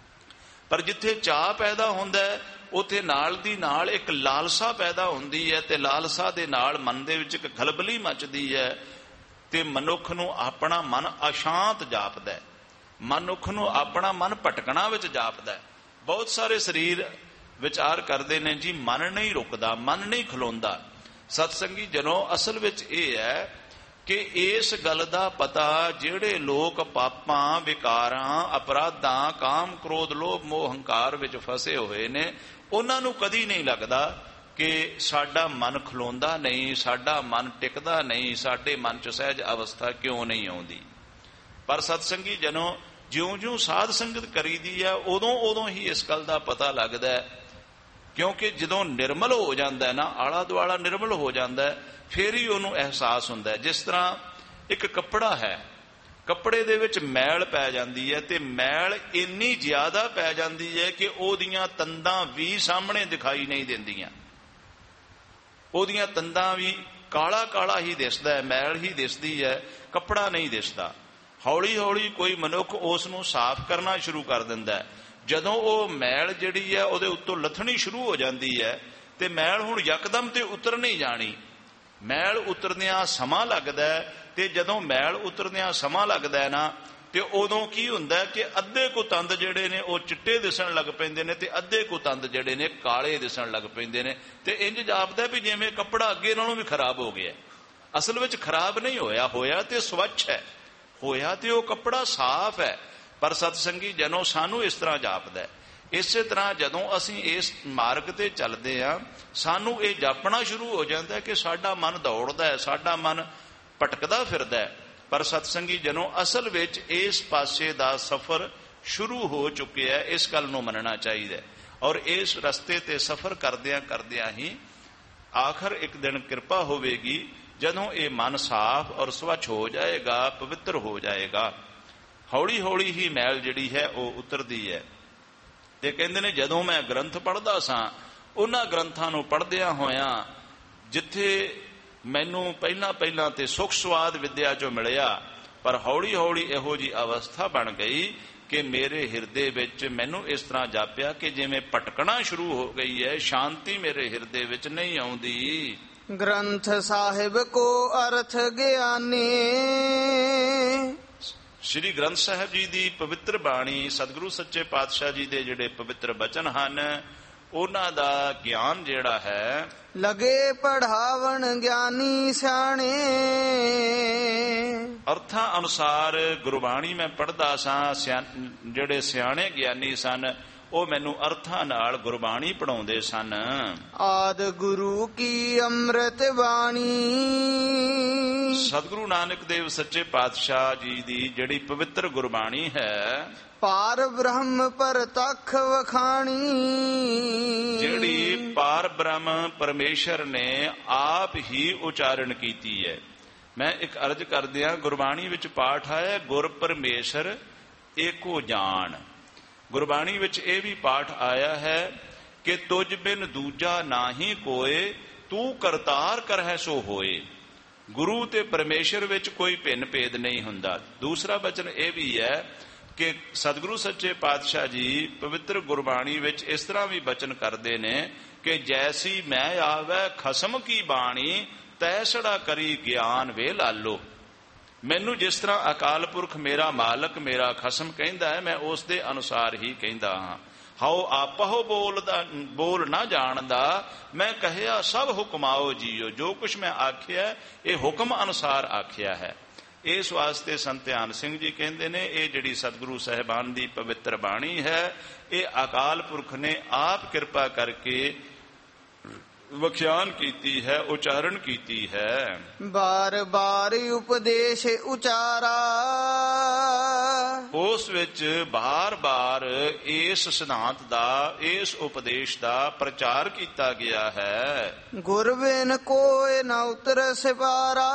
ਪਰ ਜਿੱਥੇ ਚਾਹ ਪੈਦਾ ਹੁੰਦਾ ਹੈ ਉੱਥੇ ਨਾਲ ਦੀ ਨਾਲ ਇੱਕ ਲਾਲਸਾ ਪੈਦਾ ਹੁੰਦੀ ਹੈ ਤੇ ਲਾਲਸਾ ਦੇ ਨਾਲ ਮਨ ਦੇ ਵਿੱਚ ਇੱਕ ਖਲਬਲੀ ਮੱਚਦੀ ਹੈ ਤੇ ਮਨੁੱਖ ਨੂੰ ਆਪਣਾ ਮਨ ਅਸ਼ਾਂਤ ਜਾਪਦਾ ਹੈ, ਮਨੁੱਖ ਨੂੰ ਆਪਣਾ ਮਨ ਭਟਕਣਾ ਵਿੱਚ ਜਾਪਦਾ ਹੈ। ਬਹੁਤ ਸਾਰੇ ਸਰੀਰ ਵਿਚਾਰ ਕਰਦੇ ਨੇ ਜੀ ਮਨ ਨਹੀਂ ਰੁਕਦਾ, ਮਨ ਨਹੀਂ ਖਲੋਂਦਾ। ਸਤਸੰਗੀ ਜਨੋ, ਅਸਲ ਵਿੱਚ ਇਹ ਹੈ ਕਿ ਇਸ ਗੱਲ ਦਾ ਪਤਾ ਜਿਹੜੇ ਲੋਕ ਪਾਪਾਂ, ਵਿਕਾਰਾਂ, ਅਪਰਾਧਾਂ, ਕਾਮ, ਕ੍ਰੋਧ, ਲੋਭ, ਮੋਹ, ਹੰਕਾਰ ਵਿੱਚ ਫਸੇ ਹੋਏ ਨੇ, ਉਹਨਾਂ ਨੂੰ ਕਦੀ ਨਹੀਂ ਲੱਗਦਾ ਕਿ ਸਾਡਾ ਮਨ ਖਲੋਂਦਾ ਨਹੀਂ, ਸਾਡਾ ਮਨ ਟਿਕਦਾ ਨਹੀਂ, ਸਾਡੇ ਮਨ 'ਚ ਸਹਿਜ ਅਵਸਥਾ ਕਿਉਂ ਨਹੀਂ ਆਉਂਦੀ। ਪਰ ਸਤਸੰਗੀ ਜਨੋ, ਜਿਉਂ-ਜਿਉਂ ਸਾਧ ਸੰਗਤ ਕਰੀਦੀ ਹੈ ਉਦੋਂ ਉਦੋਂ ਹੀ ਇਸ ਗੱਲ ਦਾ ਪਤਾ ਲੱਗਦਾ ਹੈ। ਕਿਉਂਕਿ ਜਦੋਂ ਨਿਰਮਲ ਹੋ ਜਾਂਦਾ ਨਾ, ਆਲਾ ਦੁਆਲਾ ਨਿਰਮਲ ਹੋ ਜਾਂਦਾ, ਫਿਰ ਹੀ ਉਹਨੂੰ ਅਹਿਸਾਸ ਹੁੰਦਾ। ਜਿਸ ਤਰ੍ਹਾਂ ਇੱਕ ਕੱਪੜਾ ਹੈ, ਕੱਪੜੇ ਦੇ ਵਿੱਚ ਮੈਲ ਪੈ ਜਾਂਦੀ ਹੈ ਤੇ ਮੈਲ ਇੰਨੀ ਜ਼ਿਆਦਾ ਪੈ ਜਾਂਦੀ ਹੈ ਕਿ ਉਹਦੀਆਂ ਤੰਦਾਂ ਵੀ ਸਾਹਮਣੇ ਦਿਖਾਈ ਨਹੀਂ ਦਿੰਦੀਆਂ, ਉਹਦੀਆਂ ਤੰਦਾਂ ਵੀ ਕਾਲਾ ਕਾਲਾ ਹੀ ਦਿਸਦਾ ਹੈ, ਮੈਲ ਹੀ ਦਿਸਦੀ ਹੈ, ਕੱਪੜਾ ਨਹੀਂ ਦਿਸਦਾ। ਹੌਲੀ ਹੌਲੀ ਕੋਈ ਮਨੁੱਖ ਉਸ ਨੂੰ ਸਾਫ਼ ਕਰਨਾ ਸ਼ੁਰੂ ਕਰ ਦਿੰਦਾ ਹੈ। ਜਦੋਂ ਉਹ ਮੈਲ ਜਿਹੜੀ ਹੈ ਉਹਦੇ ਉੱਤੋਂ ਲੱਥਣੀ ਸ਼ੁਰੂ ਹੋ ਜਾਂਦੀ ਹੈ ਤੇ ਮੈਲ ਹੁਣ ਯਕਦਮ ਤੇ ਉਤਰ ਨਹੀਂ ਜਾਣੀ, ਮੈਲ ਉਤਰਦਿਆਂ ਸਮਾਂ ਲੱਗਦਾ ਹੈ। ਤੇ ਜਦੋਂ ਮੈਲ ਉਤਰਦਿਆਂ ਸਮਾਂ ਲੱਗਦਾ ਹੈ ਨਾ, ਤੇ ਉਦੋਂ ਕੀ ਹੁੰਦਾ ਕਿ ਅੱਧੇ ਕੁ ਤੰਦ ਜਿਹੜੇ ਨੇ ਉਹ ਚਿੱਟੇ ਦਿਸਣ ਲੱਗ ਪੈਂਦੇ ਨੇ ਤੇ ਅੱਧੇ ਕੁ ਤੰਦ ਜਿਹੜੇ ਨੇ ਕਾਲੇ ਦਿਸਣ ਲੱਗ ਪੈਂਦੇ ਨੇ ਤੇ ਇੰਜ ਜਾਪਦਾ ਵੀ ਜਿਵੇਂ ਕੱਪੜਾ ਅੱਗੇ ਨਾਲੋਂ ਵੀ ਖਰਾਬ ਹੋ ਗਿਆ। ਅਸਲ ਵਿੱਚ ਖਰਾਬ ਨਹੀਂ ਹੋਇਆ, ਹੋਇਆ ਤੇ ਸਵੱਛ ਹੈ, ਹੋਇਆ ਤੇ ਉਹ ਕੱਪੜਾ ਸਾਫ਼ ਹੈ। ਪਰ ਸਤਸੰਗੀ ਜਨੋ, ਸਾਨੂੰ ਇਸ ਤਰ੍ਹਾਂ ਜਾਪਦਾ। ਇਸੇ ਤਰ੍ਹਾਂ ਜਦੋਂ ਅਸੀਂ ਇਸ ਮਾਰਗ ਤੇ ਚੱਲਦੇ ਹਾਂ, ਸਾਨੂੰ ਇਹ ਜਾਪਣਾ ਸ਼ੁਰੂ ਹੋ ਜਾਂਦਾ ਕਿ ਸਾਡਾ ਮਨ ਦੌੜਦਾ ਹੈ, ਸਾਡਾ ਮਨ ਭਟਕਦਾ ਫਿਰਦਾ ਹੈ। ਪਰ ਸਤਸੰਗੀ ਜਨੋ, ਅਸਲ ਵਿੱਚ ਇਸ ਪਾਸੇ ਦਾ ਸਫ਼ਰ ਸ਼ੁਰੂ ਹੋ ਚੁੱਕਿਆ ਹੈ, ਇਸ ਗੱਲ ਨੂੰ ਮੰਨਣਾ ਚਾਹੀਦਾ। ਔਰ ਇਸ ਰਸਤੇ ਤੇ ਸਫ਼ਰ ਕਰਦਿਆਂ ਕਰਦਿਆਂ ਹੀ ਆਖਰ ਇੱਕ ਦਿਨ ਕਿਰਪਾ ਹੋਵੇਗੀ ਜਦੋਂ ਇਹ ਮਨ ਸਾਫ਼ ਔਰ ਸਵੱਛ ਹੋ ਜਾਏਗਾ, ਪਵਿੱਤਰ ਹੋ ਜਾਏਗਾ। ਹੌਲੀ ਹੌਲੀ ਹੀ ਮੈਲ ਜਿਹੜੀ ਹੈ ਉਹ ਉਤਰਦੀ ਹੈ। ਤੇ ਕਹਿੰਦੇ ਨੇ ਜਦੋਂ ਮੈਂ ਗ੍ਰੰਥ ਪੜ੍ਹਦਾ ਸਾਂ, ਉਹਨਾਂ ਗ੍ਰੰਥਾਂ ਨੂੰ ਪੜ੍ਹਦਿਆਂ ਹੋਇਆਂ ਜਿੱਥੇ ਮੈਨੂੰ ਪਹਿਲਾਂ ਪਹਿਲਾਂ ਤੇ ਸੁਖ ਸਵਾਦ ਵਿਦਿਆ 'ਚੋਂ ਮਿਲਿਆ, ਪਰ ਹੌਲੀ ਹੌਲੀ ਇਹੋ ਜਿਹੀ ਅਵਸਥਾ ਬਣ ਗਈ ਕਿ ਮੇਰੇ ਹਿਰਦੇ ਵਿੱਚ ਮੈਨੂੰ ਇਸ ਤਰ੍ਹਾਂ ਜਾਪਿਆ ਕਿ ਜਿਵੇਂ ਭਟਕਣਾ ਸ਼ੁਰੂ ਹੋ ਗਈ ਹੈ, ਸ਼ਾਂਤੀ ਮੇਰੇ ਹਿਰਦੇ ਵਿੱਚ ਨਹੀਂ ਆਉਂਦੀ। ਗ੍ਰੰਥ ਸਾਹਿਬ ਕੋ ਅਰਥ ਗਿਆਨੀ, ਸ਼੍ਰੀ ਗ੍ਰੰਥ ਸਾਹਿਬ ਜੀ ਦੀ ਪਵਿੱਤਰ ਬਾਣੀ, ਸਤਿਗੁਰੂ ਸੱਚੇ ਪਾਤਸ਼ਾਹ ਜੀ ਦੇ ਜਿਹੜੇ ਪਵਿੱਤਰ ਬਚਨ ਹਨ, ਉਹਨਾਂ ਦਾ ਗਿਆਨ ਜਿਹੜਾ ਹੈ ਲਗੇ ਪੜਾਵਣ ਗਿਆਨੀ ਸਿਆਣੇ। ਅਰਥਾਂ ਅਨੁਸਾਰ ਗੁਰਬਾਣੀ ਮੈਂ ਪੜ੍ਹਦਾ ਸਾਂ, ਜਿਹੜੇ ਸਿਆਣੇ ਗਿਆਨੀ ਸਨ ਉਹ ਮੈਨੂੰ ਅਰਥਾਂ ਨਾਲ ਗੁਰਬਾਣੀ ਪੜਾਉਂਦੇ ਸਨ। ਆਦ ਗੁਰੂ ਕੀ ਅੰਮ੍ਰਿਤ ਬਾਣੀ, ਸਤਿਗੁਰੂ ਨਾਨਕ ਦੇਵ ਸੱਚੇ ਪਾਤਸ਼ਾਹ ਜੀ ਦੀ ਜਿਹੜੀ ਪਵਿੱਤਰ ਗੁਰਬਾਣੀ ਹੈ, ਪਾਰ ਬ੍ਰਹਮ ਪ੍ਰਤੱਖ ਵਖਾਣੀ, ਜਿਹੜੀ ਪਾਰ ਬ੍ਰਹਮ ਪਰਮੇਸ਼ਰ ਨੇ ਆਪ ਹੀ ਉਚਾਰਨ ਕੀਤੀ ਹੈ। ਮੈਂ ਇੱਕ ਅਰਜ਼ ਕਰਦਿਆਂ, ਗੁਰਬਾਣੀ ਵਿੱਚ ਪਾਠ ਆਇਆ ਗੁਰ ਪਰਮੇਸ਼ਰ ਏਕੋ ਜਾਣ। ਗੁਰਬਾਣੀ ਵਿੱਚ ਇਹ ਵੀ ਪਾਠ ਆਇਆ ਹੈ ਕਿ ਤੁਝ ਬਿਨ ਦੂਜਾ ਨਾਹੀ ਕੋਏ, ਤੂੰ ਕਰਤਾਰ ਕਰਹਿ ਸੋ ਹੋਏ। ਗੁਰੂ ਤੇ ਪਰਮੇਸ਼ਰ ਵਿੱਚ ਕੋਈ ਭਿੰਨ ਭੇਦ ਨਹੀਂ ਹੁੰਦਾ। ਦੂਸਰਾ ਬਚਨ ਇਹ ਵੀ ਹੈ ਕਿ ਸਤਿਗੁਰੂ ਸੱਚੇ ਪਾਤਸ਼ਾਹ ਜੀ ਪਵਿੱਤਰ ਗੁਰਬਾਣੀ ਵਿੱਚ ਇਸ ਤਰ੍ਹਾਂ ਵੀ ਬਚਨ ਕਰਦੇ ਨੇ ਕਿ ਜੈਸੀ ਮੈਂ ਆਵੈ ਖਸਮ ਕੀ ਬਾਣੀ, ਤੈਸੜਾ ਕਰੀ ਗਿਆਨ ਵੇ ਲਾਲੋ। ਮੈਨੂੰ ਜਿਸ ਤਰ੍ਹਾਂ ਅਕਾਲ ਪੁਰਖ ਮੇਰਾ ਮਾਲਕ ਮੇਰਾ ਖਸਮ ਕਹਿੰਦਾ ਹੈ, ਮੈਂ ਉਸ ਦੇ ਅਨੁਸਾਰ ਹੀ ਕਹਿੰਦਾ ਹਾਂ। ਹਉ ਆਪਹੁ ਬੋਲਦਾ ਬੋਲ ਨਾ ਜਾਣਦਾ, ਮੈਂ ਕਹਿਆ ਸਭ ਹੁਕਮਾਓ ਜੀਓ। ਜੋ ਕੁਛ ਮੈਂ ਆਖਿਆ ਇਹ ਹੁਕਮ ਅਨੁਸਾਰ ਆਖਿਆ ਹੈ। ਇਸ ਵਾਸਤੇ ਸੰਤ ਧਿਆਨ ਸਿੰਘ ਜੀ ਕਹਿੰਦੇ ਨੇ, ਇਹ ਜਿਹੜੀ ਸਤਿਗੁਰੂ ਸਾਹਿਬਾਨ ਦੀ ਪਵਿੱਤਰ ਬਾਣੀ ਹੈ, ਇਹ ਅਕਾਲ ਪੁਰਖ ਨੇ ਆਪ ਕਿਰਪਾ ਕਰਕੇ ਵਿਖਿਆਨ ਕੀਤੀ ਹੈ, ਉਚਾਰਨ ਕੀਤੀ ਹੈ। ਬਾਰ ਬਾਰ ਉਪਦੇਸ਼ ਉਚਾਰਾ, ਉਸ ਵਿੱਚ ਬਾਰ ਬਾਰ ਇਸ ਸਿਧਾਂਤ ਦਾ, ਇਸ ਉਪਦੇਸ਼ ਦਾ ਪ੍ਰਚਾਰ ਕੀਤਾ ਗਿਆ ਹੈ। ਗੁਰ ਬਿਨ ਕੋਇ ਨ ਉਤਰ ਸਿਵਾਰਾ,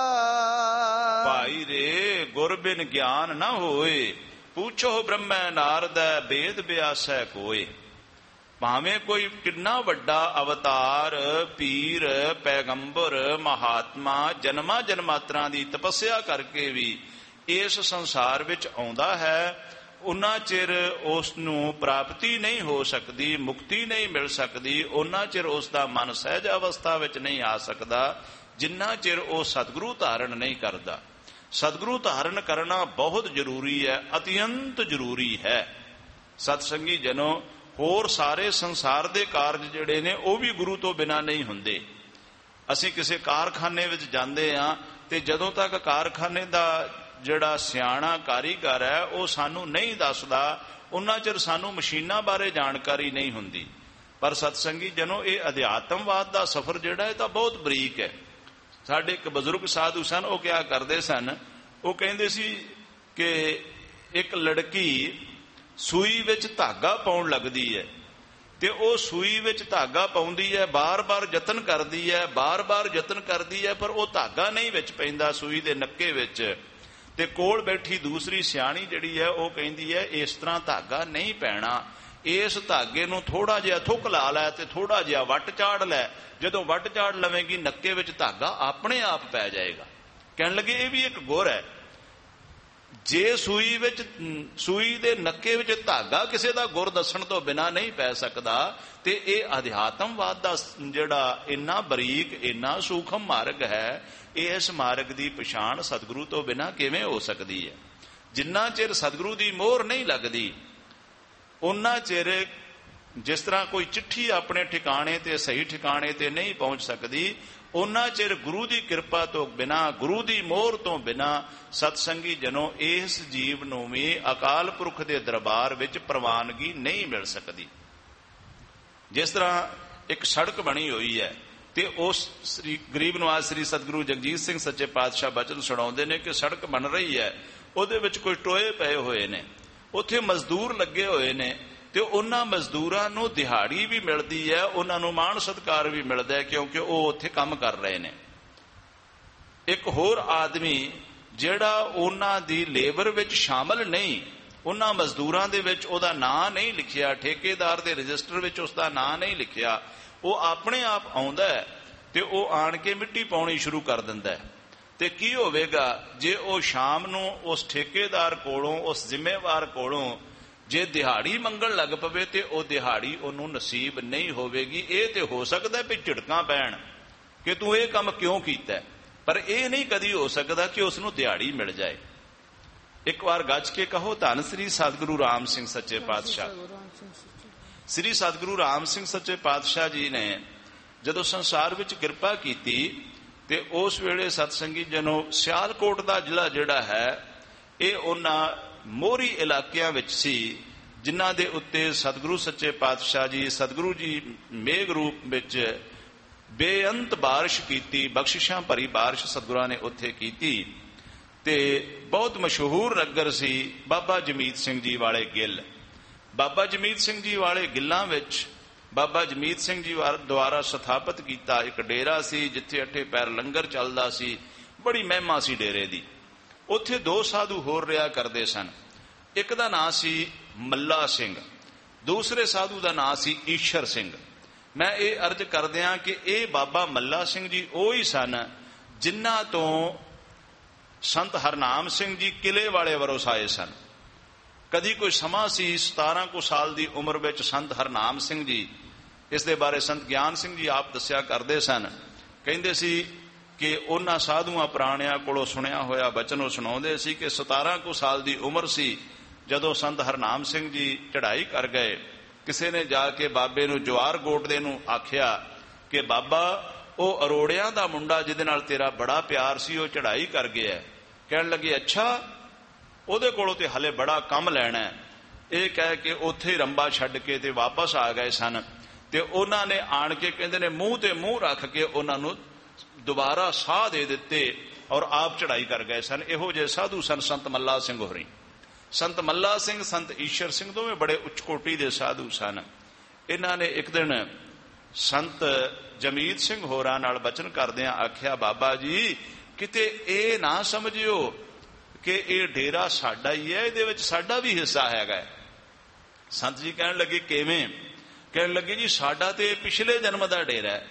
ਭਾਈ ਰੇ ਗੁਰ ਬਿਨ ਗਿਆਨ ਨਾ ਹੋਏ, ਪੁੱਛੋ ਬ੍ਰਹਮੈ ਨਾਰਦੈ ਬੇਦ ਬਿਆਸੈ ਕੋਏ। ਭਾਵੇਂ ਕੋਈ ਕਿੰਨਾ ਵੱਡਾ ਅਵਤਾਰ, ਪੀਰ, ਪੈਗੰਬਰ, ਮਹਾਤਮਾ ਜਨਮਾਂ ਜਨਮਾਤਰਾਂ ਦੀ ਤਪੱਸਿਆ ਕਰਕੇ ਵੀ ਇਸ ਸੰਸਾਰ ਵਿੱਚ ਆਉਂਦਾ ਹੈ, ਉਨਾ ਚਿਰ ਉਸ ਨੂੰ ਪ੍ਰਾਪਤੀ ਨਹੀਂ ਹੋ ਸਕਦੀ, ਮੁਕਤੀ ਨਹੀਂ ਮਿਲ ਸਕਦੀ। ਉਨਾ ਚਿਰ ਉਸ ਦਾ ਮਨ ਸਹਿਜ ਅਵਸਥਾ ਵਿੱਚ ਨਹੀਂ ਆ ਸਕਦਾ ਜਿੰਨਾ ਚਿਰ ਉਹ ਸਤਿਗੁਰੂ ਧਾਰਨ ਨਹੀਂ ਕਰਦਾ। ਸਤਿਗੁਰੂ ਧਾਰਨ ਕਰਨਾ ਬਹੁਤ ਜ਼ਰੂਰੀ ਹੈ, ਅਤਿਅੰਤ ਜ਼ਰੂਰੀ ਹੈ। ਸਤਸੰਗੀ ਜਨੋ, ਹੋਰ ਸਾਰੇ ਸੰਸਾਰ ਦੇ ਕਾਰਜ ਜਿਹੜੇ ਨੇ ਉਹ ਵੀ ਗੁਰੂ ਤੋਂ ਬਿਨਾਂ ਨਹੀਂ ਹੁੰਦੇ। ਅਸੀਂ ਕਿਸੇ ਕਾਰਖਾਨੇ ਵਿੱਚ ਜਾਂਦੇ ਹਾਂ ਤੇ ਜਦੋਂ ਤੱਕ ਕਾਰਖਾਨੇ ਦਾ ਜਿਹੜਾ ਸਿਆਣਾ ਕਾਰੀਗਰ ਹੈ ਉਹ ਸਾਨੂੰ ਨਹੀਂ ਦੱਸਦਾ, ਉਹਨਾਂ ਚਿਰ ਸਾਨੂੰ ਮਸ਼ੀਨਾਂ ਬਾਰੇ ਜਾਣਕਾਰੀ ਨਹੀਂ ਹੁੰਦੀ। ਪਰ ਸਤਸੰਗੀ ਜਨੋ, ਇਹ ਅਧਿਆਤਮਵਾਦ ਦਾ ਸਫ਼ਰ ਜਿਹੜਾ ਇਹ ਤਾਂ ਬਹੁਤ ਬਰੀਕ ਹੈ। ਸਾਡੇ ਇੱਕ ਬਜ਼ੁਰਗ ਸਾਧੂ ਸਨ, ਉਹ ਕਿਹਾ ਕਰਦੇ ਸਨ, ਉਹ ਕਹਿੰਦੇ ਸੀ ਕਿ ਇੱਕ ਲੜਕੀ ਸੂਈ ਵਿੱਚ ਧਾਗਾ ਪਾਉਣ ਲੱਗਦੀ ਹੈ ਤੇ ਉਹ ਸੂਈ ਵਿੱਚ ਧਾਗਾ ਪਾਉਂਦੀ ਹੈ, ਬਾਰ-ਬਾਰ ਯਤਨ ਕਰਦੀ ਹੈ, ਬਾਰ-ਬਾਰ ਯਤਨ ਕਰਦੀ ਹੈ, ਪਰ ਉਹ ਧਾਗਾ ਨਹੀਂ ਵਿੱਚ ਪੈਂਦਾ ਸੂਈ ਦੇ ਨੱਕੇ ਵਿੱਚ। ਤੇ ਕੋਲ ਬੈਠੀ ਦੂਸਰੀ ਸਿਆਣੀ ਜਿਹੜੀ ਹੈ ਉਹ ਕਹਿੰਦੀ ਹੈ, ਇਸ ਤਰ੍ਹਾਂ ਧਾਗਾ ਨਹੀਂ ਪੈਣਾ, ਇਸ ਧਾਗੇ ਨੂੰ ਥੋੜਾ ਜਿਹਾ ਥੁੱਕ ਲਾ ਲੈ ਤੇ ਥੋੜਾ ਜਿਹਾ ਵੱਟ ਚਾੜ ਲੈ। ਜਦੋਂ ਵੱਟ ਚਾੜ ਲਵੇਂਗੀ ਨੱਕੇ ਵਿੱਚ ਧਾਗਾ ਆਪਣੇ ਆਪ ਪੈ ਜਾਏਗਾ। ਕਹਿਣ ਲੱਗੇ ਇਹ ਵੀ ਇੱਕ ਗੁਰ ਹੈ। ਜੇ ਸੂਈ ਵਿੱਚ ਸੂਈ ਦੇ ਨੱਕੇ ਵਿੱਚ ਧਾਗਾ ਕਿਸੇ ਦਾ ਗੁਰ ਦੱਸਣ ਤੋਂ ਬਿਨਾਂ ਨਹੀਂ ਪੈ ਸਕਦਾ, ਤੇ ਇਹ ਅਧਿਆਤਮਵਾਦ ਦਾ ਜਿਹੜਾ ਇੰਨਾ ਬਰੀਕ, ਇੰਨਾ ਸੂਖਮ ਮਾਰਗ ਹੈ, ਇਸ ਮਾਰਗ ਦੀ ਪਛਾਣ ਸਤਿਗੁਰੂ ਤੋਂ ਬਿਨਾਂ ਕਿਵੇਂ ਹੋ ਸਕਦੀ ਹੈ? ਜਿੰਨਾ ਚਿਰ ਸਤਿਗੁਰੂ ਦੀ ਮੋਹਰ ਨਹੀਂ ਲੱਗਦੀ, ਉਹਨਾਂ ਚਿਰ ਜਿਸ ਤਰ੍ਹਾਂ ਕੋਈ ਚਿੱਠੀ ਆਪਣੇ ਠਿਕਾਣੇ ਤੇ ਸਹੀ ਠਿਕਾਣੇ ਤੇ ਨਹੀਂ ਪਹੁੰਚ ਸਕਦੀ, ਉਹਨਾਂ ਚਿਰ ਗੁਰੂ ਦੀ ਕਿਰਪਾ ਤੋਂ ਬਿਨਾਂ, ਗੁਰੂ ਦੀ ਮੋਹਰ ਤੋਂ ਬਿਨਾਂ ਸਤਸੰਗੀ ਜਨੋ ਇਸ ਜੀਵ ਨੂੰ ਵੀ ਅਕਾਲ ਪੁਰਖ ਦੇ ਦਰਬਾਰ ਵਿੱਚ ਪ੍ਰਵਾਨਗੀ ਨਹੀਂ ਮਿਲ ਸਕਦੀ। ਜਿਸ ਤਰ੍ਹਾਂ ਇੱਕ ਸੜਕ ਬਣੀ ਹੋਈ ਹੈ ਤੇ ਉਸ ਸ੍ਰੀ ਗਰੀਬ ਨਿਵਾਜ ਸ੍ਰੀ ਸਤਿਗੁਰੂ ਜਗਜੀਤ ਸਿੰਘ ਸੱਚੇ ਪਾਤਸ਼ਾਹ ਬਚਨ ਸੁਣਾਉਂਦੇ ਨੇ ਕਿ ਸੜਕ ਬਣ ਰਹੀ ਹੈ, ਉਹਦੇ ਵਿੱਚ ਕੋਈ ਟੋਏ ਪਏ ਹੋਏ ਨੇ, ਉੱਥੇ ਮਜ਼ਦੂਰ ਲੱਗੇ ਹੋਏ ਨੇ ਤੇ ਉਹਨਾਂ ਮਜ਼ਦੂਰਾਂ ਨੂੰ ਦਿਹਾੜੀ ਵੀ ਮਿਲਦੀ ਹੈ, ਉਹਨਾਂ ਨੂੰ ਮਾਣ ਸਤਿਕਾਰ ਵੀ ਮਿਲਦਾ ਹੈ ਕਿਉਂਕਿ ਉਹ ਉੱਥੇ ਕੰਮ ਕਰ ਰਹੇ ਨੇ। ਇੱਕ ਹੋਰ ਆਦਮੀ ਜਿਹੜਾ ਉਹਨਾਂ ਦੀ ਲੇਬਰ ਵਿੱਚ ਸ਼ਾਮਲ ਨਹੀਂ, ਉਹਨਾਂ ਮਜ਼ਦੂਰਾਂ ਦੇ ਵਿੱਚ ਉਹਦਾ ਨਾਂ ਨਹੀਂ ਲਿਖਿਆ, ਠੇਕੇਦਾਰ ਦੇ ਰਜਿਸਟਰ ਵਿੱਚ ਉਸਦਾ ਨਾਂ ਨਹੀਂ ਲਿਖਿਆ, ਉਹ ਆਪਣੇ ਆਪ ਆਉਂਦਾ ਹੈ ਤੇ ਉਹ ਆਣ ਕੇ ਮਿੱਟੀ ਪਾਉਣੀ ਸ਼ੁਰੂ ਕਰ ਦਿੰਦਾ ਹੈ। ਤੇ ਕੀ ਹੋਵੇਗਾ ਜੇ ਉਹ ਸ਼ਾਮ ਨੂੰ ਉਸ ਠੇਕੇਦਾਰ ਕੋਲੋਂ, ਉਸ ਜ਼ਿੰਮੇਵਾਰ ਕੋਲੋਂ ਜੇ ਦਿਹਾੜੀ ਮੰਗਣ ਲੱਗ ਪਵੇ ਤੇ ਉਹ ਦਿਹਾੜੀ ਉਹਨੂੰ ਨਸੀਬ ਨਹੀਂ ਹੋਵੇਗੀ। ਇਹ ਤੇ ਹੋ ਸਕਦਾ ਵੀ ਝਿੜਕਾਂ ਪੈਣ ਕਿ ਤੂੰ ਇਹ ਕੰਮ ਕਿਉਂ ਕੀਤਾ, ਪਰ ਇਹ ਨਹੀਂ ਕਦੀ ਹੋ ਸਕਦਾ ਕਿ ਉਸ ਨੂੰ ਦਿਹਾੜੀ ਮਿਲ ਜਾਏ। ਇੱਕ ਵਾਰ ਗੱਜ ਕੇ ਕਹੋ, ਧੰਨ ਸ੍ਰੀ ਸਤਿਗੁਰੂ ਰਾਮ ਸਿੰਘ ਸੱਚੇ ਪਾਤਸ਼ਾਹ। ਸ੍ਰੀ ਸਤਿਗੁਰੂ ਰਾਮ ਸਿੰਘ ਸੱਚੇ ਪਾਤਸ਼ਾਹ ਜੀ ਨੇ ਜਦੋਂ ਸੰਸਾਰ ਵਿੱਚ ਕਿਰਪਾ ਕੀਤੀ ਤੇ ਉਸ ਵੇਲੇ ਸਤਸੰਗੀ ਜਨੋ ਸਿਆਲਕੋਟ ਦਾ ਜ਼ਿਲ੍ਹਾ ਜਿਹੜਾ ਹੈ ਇਹ ਉਹਨਾਂ ਮੋਹਰੀ ਇਲਾਕਿਆਂ ਵਿੱਚ ਸੀ ਜਿਨ੍ਹਾਂ ਦੇ ਉੱਤੇ ਸਤਿਗੁਰੂ ਸੱਚੇ ਪਾਤਸ਼ਾਹ ਜੀ ਸਤਿਗੁਰੂ ਜੀ ਮੇਘ ਰੂਪ ਵਿੱਚ ਬੇਅੰਤ ਬਾਰਿਸ਼ ਕੀਤੀ, ਬਖਸ਼ਿਸ਼ਾਂ ਭਰੀ ਬਾਰਿਸ਼ ਸਤਿਗੁਰਾਂ ਨੇ ਉੱਥੇ ਕੀਤੀ। ਤੇ ਬਹੁਤ ਮਸ਼ਹੂਰ ਨਗਰ ਸੀ ਬਾਬਾ ਜਮੀਤ ਸਿੰਘ ਜੀ ਵਾਲੇ ਗਿੱਲ। ਬਾਬਾ ਜਮੀਤ ਸਿੰਘ ਜੀ ਵਾਲੇ ਗਿੱਲਾਂ ਵਿੱਚ ਬਾਬਾ ਜਮੀਤ ਸਿੰਘ ਜੀ ਦੁਆਰਾ ਸਥਾਪਿਤ ਕੀਤਾ ਇੱਕ ਡੇਰਾ ਸੀ, ਜਿੱਥੇ ਅੱਠੇ ਪੈਰ ਲੰਗਰ ਚੱਲਦਾ ਸੀ। ਬੜੀ ਮਹਿਮਾ ਸੀ ਡੇਰੇ ਦੀ। ਉੱਥੇ ਦੋ ਸਾਧੂ ਹੋਰ ਰਿਹਾ ਕਰਦੇ ਸਨ। ਇੱਕ ਦਾ ਨਾਂ ਸੀ ਮੱਲਾ ਸਿੰਘ, ਦੂਸਰੇ ਸਾਧੂ ਦਾ ਨਾਂ ਸੀ ਈਸ਼ਰ ਸਿੰਘ। ਮੈਂ ਇਹ ਅਰਜ਼ ਕਰਦਿਆਂ ਕਿ ਇਹ ਬਾਬਾ ਮੱਲਾ ਸਿੰਘ ਜੀ ਉਹ ਹੀ ਸਨ ਜਿਨ੍ਹਾਂ ਤੋਂ ਸੰਤ ਹਰਨਾਮ ਸਿੰਘ ਜੀ ਕਿਲੇ ਵਾਲੇ ਵਰੋਸਾਏ ਸਨ। ਕਦੀ ਕੋਈ ਸਮਾਂ ਸੀ ਸਤਾਰਾਂ ਕੁ ਸਾਲ ਦੀ ਉਮਰ ਵਿੱਚ ਸੰਤ ਹਰਨਾਮ ਸਿੰਘ ਜੀ, ਇਸ ਦੇ ਬਾਰੇ ਸੰਤ ਗਿਆਨ ਸਿੰਘ ਜੀ ਆਪ ਦੱਸਿਆ ਕਰਦੇ ਸਨ, ਕਹਿੰਦੇ ਸੀ ਕਿ ਉਹਨਾਂ ਸਾਧੂਆਂ ਪੁਰਾਣਿਆਂ ਕੋਲੋਂ ਸੁਣਿਆ ਹੋਇਆ ਬਚਨ ਉਹ ਸੁਣਾਉਂਦੇ ਸੀ ਕਿ ਸਤਾਰਾਂ ਕੁ ਸਾਲ ਦੀ ਉਮਰ ਸੀ ਜਦੋਂ ਸੰਤ ਹਰਨਾਮ ਸਿੰਘ ਜੀ ਚੜ੍ਹਾਈ ਕਰ ਗਏ। ਕਿਸੇ ਨੇ ਜਾ ਕੇ ਬਾਬੇ ਨੂੰ ਜਵਾਰ ਗੋਟਦੇ ਨੂੰ ਆਖਿਆ ਕਿ ਬਾਬਾ ਉਹ ਅਰੋੜਿਆਂ ਦਾ ਮੁੰਡਾ ਜਿਹਦੇ ਨਾਲ ਤੇਰਾ ਬੜਾ ਪਿਆਰ ਸੀ ਉਹ ਚੜ੍ਹਾਈ ਕਰ ਗਿਆ। ਕਹਿਣ ਲੱਗੇ ਅੱਛਾ, ਉਹਦੇ ਕੋਲੋਂ ਤੇ ਹਲੇ ਬੜਾ ਕੰਮ ਲੈਣਾ। ਇਹ ਕਹਿ ਕੇ ਉੱਥੇ ਰੰਬਾ ਛੱਡ ਕੇ ਤੇ ਵਾਪਸ ਆ ਗਏ ਸਨ। ਤੇ ਉਹਨਾਂ ਨੇ ਆਣ ਕੇ ਕਹਿੰਦੇ ਨੇ ਮੂੰਹ ਤੇ ਮੂੰਹ ਰੱਖ ਕੇ ਉਹਨਾਂ ਨੂੰ ਦੁਬਾਰਾ ਸਾਹ ਦੇ ਦਿੱਤੇ ਔਰ ਆਪ ਚੜ੍ਹਾਈ ਕਰ ਗਏ ਸਨ। ਇਹੋ ਜਿਹੇ ਸਾਧੂ ਸਨ ਸੰਤ ਮੱਲਾ ਸਿੰਘ ਹੋਰੀ। ਸੰਤ ਮੱਲਾ ਸਿੰਘ, ਸੰਤ ਈਸ਼ਰ ਸਿੰਘ ਦੋਵੇਂ ਬੜੇ ਉੱਚ ਕੋਟੀ ਦੇ ਸਾਧੂ ਸਨ। ਇਹਨਾਂ ਨੇ ਇੱਕ ਦਿਨ ਸੰਤ ਜਮੀਤ ਸਿੰਘ ਹੋਰਾਂ ਨਾਲ ਬਚਨ ਕਰਦਿਆਂ ਆਖਿਆ, ਬਾਬਾ ਜੀ ਕਿਤੇ ਇਹ ਨਾ ਸਮਝਿਓ ਕਿ ਇਹ ਡੇਰਾ ਸਾਡਾ ਹੀ ਹੈ, ਇਹਦੇ ਵਿੱਚ ਸਾਡਾ ਵੀ ਹਿੱਸਾ ਹੈਗਾ। ਸੰਤ ਜੀ ਕਹਿਣ ਲੱਗੇ ਕਿਵੇਂ? ਕਹਿਣ ਲੱਗੇ ਜੀ ਸਾਡਾ ਤੇ ਪਿਛਲੇ ਜਨਮ ਦਾ ਡੇਰਾ ਹੈ।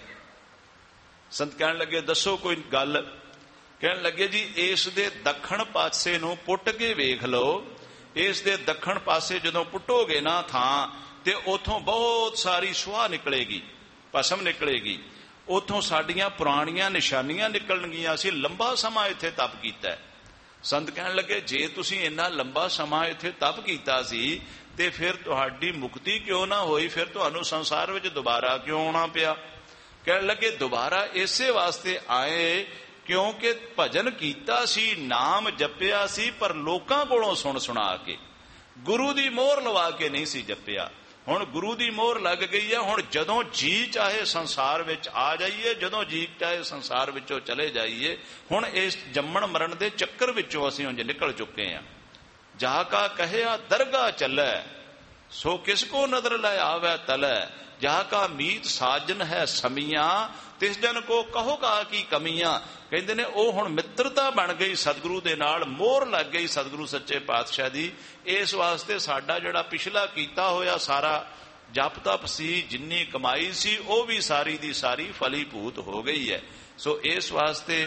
ਸੰਤ ਕਹਿਣ ਲੱਗੇ ਦੱਸੋ ਕੋਈ ਗੱਲ। ਕਹਿਣ ਲੱਗੇ ਜੀ ਇਸ ਦੇ ਦੱਖਣ ਪਾਸੇ ਨੂੰ ਪੁੱਟ ਕੇ ਵੇਖ ਲਓ। ਇਸ ਦੇ ਦੱਖਣ ਪਾਸੇ ਜਦੋਂ ਪੁੱਟੋਗੇ ਨਾ ਥਾਂ, ਤੇ ਉਥੋਂ ਬਹੁਤ ਸਾਰੀ ਸੁਆਹ ਨਿਕਲੇਗੀ, ਭਸਮ ਨਿਕਲੇਗੀ। ਉਥੋਂ ਸਾਡੀਆਂ ਪੁਰਾਣੀਆਂ ਨਿਸ਼ਾਨੀਆਂ ਨਿਕਲਣਗੀਆਂ। ਅਸੀਂ ਲੰਬਾ ਸਮਾਂ ਇੱਥੇ ਤਪ ਕੀਤਾ। ਸੰਤ ਕਹਿਣ ਲੱਗੇ ਜੇ ਤੁਸੀਂ ਇੰਨਾ ਲੰਬਾ ਸਮਾਂ ਇੱਥੇ ਤਪ ਕੀਤਾ ਸੀ ਤੇ ਫਿਰ ਤੁਹਾਡੀ ਮੁਕਤੀ ਕਿਉਂ ਨਾ ਹੋਈ? ਫਿਰ ਤੁਹਾਨੂੰ ਸੰਸਾਰ ਵਿੱਚ ਦੁਬਾਰਾ ਕਿਉਂ ਆਉਣਾ ਪਿਆ? ਕਹਿਣ ਲੱਗੇ ਦੁਬਾਰਾ ਇਸੇ ਵਾਸਤੇ ਆਏ ਕਿਉਂਕਿ ਭਜਨ ਕੀਤਾ ਸੀ, ਨਾਮ ਜਪਿਆ ਸੀ, ਪਰ ਲੋਕਾਂ ਕੋਲੋਂ ਸੁਣ ਸੁਣਾ ਕੇ, ਗੁਰੂ ਦੀ ਮੋਹਰ ਲਵਾ ਕੇ ਨਹੀਂ ਸੀ ਜਪਿਆ। ਹੁਣ ਗੁਰੂ ਦੀ ਮੋਹਰ ਲੱਗ ਗਈ ਹੈ। ਹੁਣ ਜਦੋਂ ਜੀ ਚਾਹੇ ਸੰਸਾਰ ਵਿੱਚ ਆ ਜਾਈਏ, ਜਦੋਂ ਜੀ ਚਾਹੇ ਸੰਸਾਰ ਵਿੱਚੋਂ ਚਲੇ ਜਾਈਏ। ਹੁਣ ਇਸ ਜੰਮਣ ਮਰਨ ਦੇ ਚੱਕਰ ਵਿੱਚੋਂ ਅਸੀਂ ਉਂਝ ਨਿਕਲ ਚੁੱਕੇ ਹਾਂ। ਜਾ ਕਾ ਕਹਿਆ ਦਰਗਾਹ ਚੱਲੈ, ਸੋ ਕਿਸ ਕੋ ਨਦਰ ਲੈ ਆਵੈ ਤਲੈ। ਜਾ ਕਾ ਮੀਤ ਸਾਜਨ ਹੈ ਸਮੀਆਂ, ਤਿਸ ਜਨ ਕੋ ਕਹੋ ਕਾ ਕੀ ਕਮੀਆਂ। ਕਹਿੰਦੇ ਨੇ ਉਹ ਹੁਣ ਮਿੱਤਰਤਾ ਬਣ ਗਈ ਸਤਿਗੁਰੂ ਦੇ ਨਾਲ, ਮੋਹਰ ਲੱਗ ਗਈ ਸਤਿਗੁਰੂ ਸੱਚੇ ਪਾਤਸ਼ਾਹ ਦੀ। ਇਸ ਵਾਸਤੇ ਸਾਡਾ ਜਿਹੜਾ ਪਿਛਲਾ ਕੀਤਾ ਹੋਇਆ ਸਾਰਾ ਜਪ ਤਪ ਸੀ, ਜਿੰਨੀ ਕਮਾਈ ਸੀ, ਉਹ ਵੀ ਸਾਰੀ ਦੀ ਸਾਰੀ ਫਲੀਭੂਤ ਹੋ ਗਈ ਹੈ। ਸੋ ਇਸ ਵਾਸਤੇ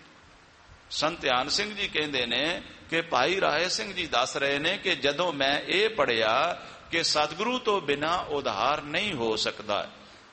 ਸੰਤ ਧਿਆਨ ਸਿੰਘ ਜੀ ਕਹਿੰਦੇ ਨੇ ਕਿ ਭਾਈ ਰਾਏ ਸਿੰਘ ਜੀ ਦੱਸ ਰਹੇ ਨੇ ਕਿ ਜਦੋਂ ਮੈਂ ਇਹ ਪੜ੍ਹਿਆ ਕਿ ਸਤਿਗੁਰੂ ਤੋਂ ਬਿਨਾਂ ਉਧਾਰ ਨਹੀਂ ਹੋ ਸਕਦਾ।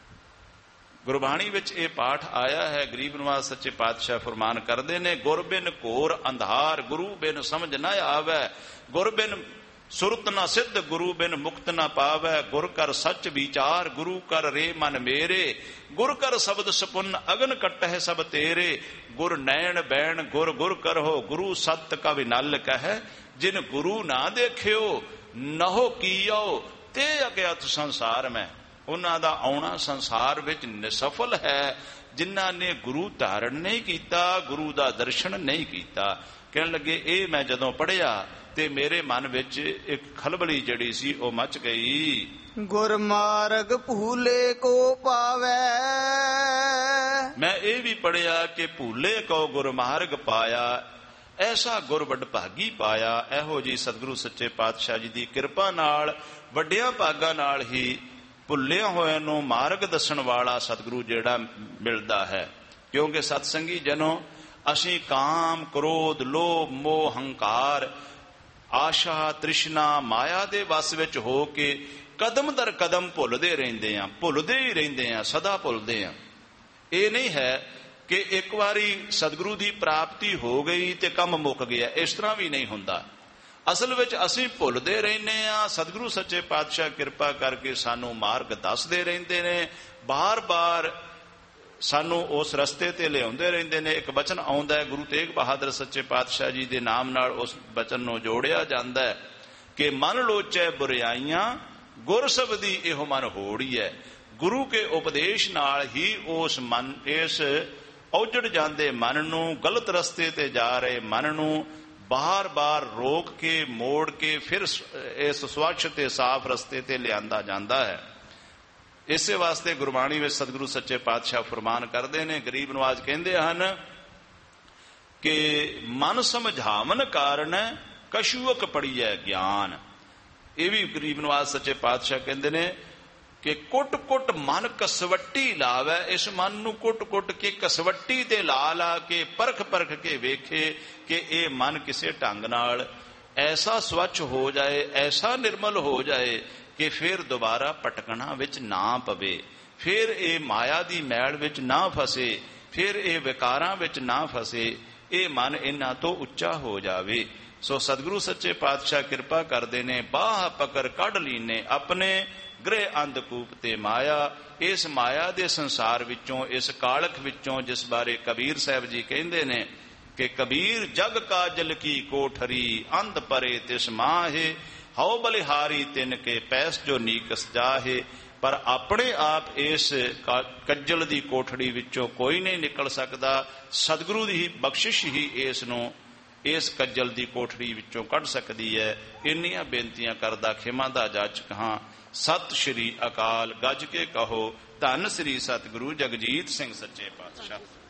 ਗੁਰਬਾਣੀ ਵਿੱਚ ਇਹ ਪਾਠ ਆਇਆ ਹੈ। ਗਰੀਬ ਨਿਵਾਸ ਸੱਚੇ ਪਾਤਸ਼ਾਹ ਫਰਮਾਨ ਕਰਦੇ ਨੇ, ਗੁਰ ਬਿਨ ਘੋਰ ਅੰਧਾਰ, ਗੁਰੂ ਬਿਨ ਸਮਝ ਨਾ ਆਵੈ। ਗੁਰ ਬਿਨ ਸੁਰਤ ਨਾ ਸਿੱਧ, ਗੁਰੂ ਬਿਨ ਮੁਕਤ ਨਾ ਪਾਵੈ। ਗੁਰ ਕਰ ਸੱਚ ਵਿਚਾਰ, ਗੁਰੂ ਕਰ ਰੇ ਮਨ ਮੇਰੇ। ਗੁਰ ਕਰ ਸ਼ਬਦ ਸਪੁੰਨ, ਅਗਨ ਕੱਟਹਿ ਸਭ ਤੇਰੇ। ਗੁਰ ਨੈਣ ਬੈਣ, ਗੁਰ ਗੁਰ ਕਰਹੁ, ਗੁਰੂ ਸਤ ਕਵਿ ਨਲ ਕਹਿ। ਜਿਨ ਗੁਰੂ ਨਾ ਦੇਖਿਓ ਨਹੋ ਕੀਓ, ਤੇ ਅਗਿਆਤ ਸੰਸਾਰ ਮੈਂ। ਉਹਨਾਂ ਦਾ ਆਉਣਾ ਸੰਸਾਰ ਵਿੱਚ ਨਿਸਫਲ ਹੈ ਜਿਨ੍ਹਾਂ ਨੇ ਗੁਰੂ ਧਾਰਨ ਨਹੀਂ ਕੀਤਾ, ਗੁਰੂ ਦਾ ਦਰਸ਼ਨ ਨਹੀਂ ਕੀਤਾ। ਕਹਿਣ ਲੱਗੇ ਇਹ ਮੈਂ ਜਦੋਂ ਪੜ੍ਹਿਆ ਤੇ ਮੇਰੇ ਮਨ ਵਿੱਚ ਇੱਕ ਖਲਬਲੀ ਜਿਹੜੀ ਸੀ ਉਹ ਮਚ ਗਈ। ਗੁਰਮਾਰਗ ਭੂਲੇ ਕੋ ਪਾਵੈ। ਮੈਂ ਇਹ ਵੀ ਪੜ੍ਹਿਆ ਕਿ ਭੂਲੇ ਕੋ ਗੁਰਮਾਰਗ ਪਾਇਆ, ਐਸਾ ਗੁਰ ਵੱਡ ਭਾਗੀ ਪਾਇਆ। ਇਹੋ ਜੀ ਸਤਿਗੁਰੂ ਸੱਚੇ ਪਾਤਸ਼ਾਹ ਜੀ ਦੀ ਕਿਰਪਾ ਨਾਲ, ਵੱਡਿਆਂ ਭਾਗਾਂ ਨਾਲ ਹੀ ਭੁੱਲਿਆ ਹੋਇਆਂ ਨੂੰ ਮਾਰਗ ਦੱਸਣ ਵਾਲਾ ਸਤਿਗੁਰੂ ਜਿਹੜਾ ਮਿਲਦਾ ਹੈ। ਕਿਉਂਕਿ ਸਤਸੰਗੀ ਜਨੋ, ਅਸੀਂ ਕਾਮ, ਕ੍ਰੋਧ, ਲੋਭ, ਮੋਹ, ਹੰਕਾਰ, ਆਸ਼ਾ, ਤ੍ਰਿਸ਼ਨਾ, ਮਾਇਆ ਦੇ ਵਸ ਵਿੱਚ ਹੋ ਕੇ ਕਦਮ ਦਰ ਕਦਮ ਭੁੱਲਦੇ ਰਹਿੰਦੇ ਆ, ਭੁੱਲਦੇ ਹੀ ਰਹਿੰਦੇ ਆ, ਸਦਾ ਭੁੱਲਦੇ ਆ। ਇਹ ਨਹੀਂ ਹੈ ਕਿ ਇੱਕ ਵਾਰੀ ਸਤਿਗੁਰੂ ਦੀ ਪ੍ਰਾਪਤੀ ਹੋ ਗਈ ਤੇ ਕੰਮ ਮੁੱਕ ਗਿਆ, ਇਸ ਤਰ੍ਹਾਂ ਵੀ ਨਹੀਂ ਹੁੰਦਾ। ਅਸਲ ਵਿੱਚ ਅਸੀਂ ਭੁੱਲਦੇ ਰਹਿੰਦੇ ਆ। ਸਤਿਗੁਰੂ ਸੱਚੇ ਪਾਤਸ਼ਾਹ ਕਿਰਪਾ ਕਰਕੇ ਸਾਨੂੰ ਮਾਰਗ ਦੱਸਦੇ ਰਹਿੰਦੇ ਨੇ, ਬਾਰ-ਬਾਰ ਸਾਨੂੰ ਉਸ ਰਸਤੇ ਤੇ ਲਿਆਉਂਦੇ ਰਹਿੰਦੇ ਨੇ। ਇੱਕ ਬਚਨ ਆਉਂਦਾ ਹੈ, ਗੁਰੂ ਤੇਗ ਬਹਾਦਰ ਸੱਚੇ ਪਾਤਸ਼ਾਹ ਜੀ ਦੇ ਨਾਮ ਨਾਲ ਉਸ ਬਚਨ ਨੂੰ ਜੋੜਿਆ ਜਾਂਦਾ ਹੈ ਕਿ ਮਨ ਲੋਚੈ ਬੁਰਿਆਈਆਂ ਗੁਰ ਸਬਦੀ ਇਹੋ ਮਨ ਹੋੜੀ ਹੈ। ਗੁਰੂ ਕੇ ਉਪਦੇਸ਼ ਨਾਲ ਹੀ ਉਸ ਮਨ ਇਸ ਔਜੜ ਜਾਂਦੇ ਮਨ ਨੂੰ, ਗਲਤ ਰਸਤੇ ਤੇ ਜਾ ਰਹੇ ਮਨ ਨੂੰ ਬਾਰ-ਬਾਰ ਰੋਕ ਕੇ ਮੋੜ ਕੇ ਫਿਰ ਇਸ ਸਵੱਛ ਤੇ ਸਾਫ਼ ਰਸਤੇ ਤੇ ਲਿਆਂਦਾ ਜਾਂਦਾ ਹੈ। ਇਸੇ ਵਾਸਤੇ ਗੁਰਬਾਣੀ ਵਿੱਚ ਸਤਿਗੁਰੂ ਸੱਚੇ ਪਾਤਸ਼ਾਹ ਫਰਮਾਨ ਕਰਦੇ ਨੇ, ਗਰੀਬ ਨਵਾਜ਼ ਕਹਿੰਦੇ ਹਨ ਕਿ ਮਨ ਸਮਝਾਵਨ ਕਾਰਨ ਕਛੂਅਕ ਪੜੀਐ ਗਿਆਨ। ਇਹ ਵੀ ਗਰੀਬ ਨਵਾਜ਼ ਸੱਚੇ ਪਾਤਸ਼ਾਹ ਕਹਿੰਦੇ ਨੇ ਕਿ ਕੁੱਟ-ਕੁੱਟ ਮਨ ਕਸਵੱਟੀ ਲਾਵੇ। ਇਸ ਮਨ ਨੂੰ ਕੁੱਟ-ਕੁੱਟ ਕੇ ਕਸਵੱਟੀ ਤੇ ਲਾ ਲਾ ਕੇ ਪਰਖ-ਪਰਖ ਕੇ ਵੇਖੇ ਕਿ ਇਹ ਮਨ ਕਿਸੇ ਢੰਗ ਨਾਲ ਐਸਾ ਸਵੱਛ ਹੋ ਜਾਏ, ਐਸਾ ਨਿਰਮਲ ਹੋ ਜਾਏ ਕਿ ਫਿਰ ਦੁਬਾਰਾ ਭਟਕਣਾ ਵਿੱਚ ਨਾ ਪਵੇ, ਫਿਰ ਇਹ ਮਾਇਆ ਦੀ ਮੈਲ ਵਿੱਚ ਨਾ ਫਸੇ, ਫਿਰ ਇਹ ਵਿਕਾਰਾਂ ਵਿੱਚ ਨਾ ਫਸੇ, ਇਹ ਮਨ ਇਹਨਾਂ ਤੋਂ ਉੱਚਾ ਹੋ ਜਾਵੇ। ਸੋ ਸਤਿਗੁਰੂ ਸੱਚੇ ਪਾਤਸ਼ਾਹ ਕਿਰਪਾ ਕਰਦੇ ਨੇ, ਬਾਹ ਪਕੜ ਕੱਢ ਲੀਨੇ ਆਪਣੇ ਗ੍ਰਹਿ ਅੰਧਕੂਪ ਤੇ ਮਾਇਆ। ਇਸ ਮਾਇਆ ਦੇ ਸੰਸਾਰ ਵਿੱਚੋਂ, ਇਸ ਕਾਲਖ ਵਿੱਚੋਂ, ਜਿਸ ਬਾਰੇ ਕਬੀਰ ਸਾਹਿਬ ਜੀ ਕਹਿੰਦੇ ਨੇ ਕਿ ਕਬੀਰ ਜਗ ਕਾਜਲ ਕੀ ਕੋਠਰੀ ਅੰਧ ਪਰੇ ਤਿਸ ਮਾਹੇ ਹਉ ਬਲਿਹਾਰੀ ਤਿਨ ਕੇ ਪੈਸ ਜੋ ਨੀਕਸ ਜਾਹੇ। ਪਰ ਆਪਣੇ ਆਪ ਇਸ ਕੱਜਲ ਦੀ ਕੋਠੜੀ ਵਿੱਚੋਂ ਕੋਈ ਨਹੀਂ ਨਿਕਲ ਸਕਦਾ। ਸਤਿਗੁਰੂ ਦੀ ਬਖਸ਼ਿਸ਼ ਹੀ ਇਸ ਨੂੰ ਇਸ ਕੱਜਲ ਦੀ ਕੋਠੜੀ ਵਿੱਚੋਂ ਕੱਢ ਸਕਦੀ ਹੈ। ਇੰਨੀਆਂ ਬੇਨਤੀਆਂ ਕਰਦਾ ਖਿਮਾ ਦਾ ਜਾਚਕ ਹਾਂ। ਸਤਿ ਸ਼੍ਰੀ ਅਕਾਲ। ਗੱਜ ਕੇ ਕਹੋ ਧੰਨ ਸ੍ਰੀ ਸਤਿਗੁਰੂ ਜਗਜੀਤ ਸਿੰਘ ਸੱਚੇ ਪਾਤਸ਼ਾਹ।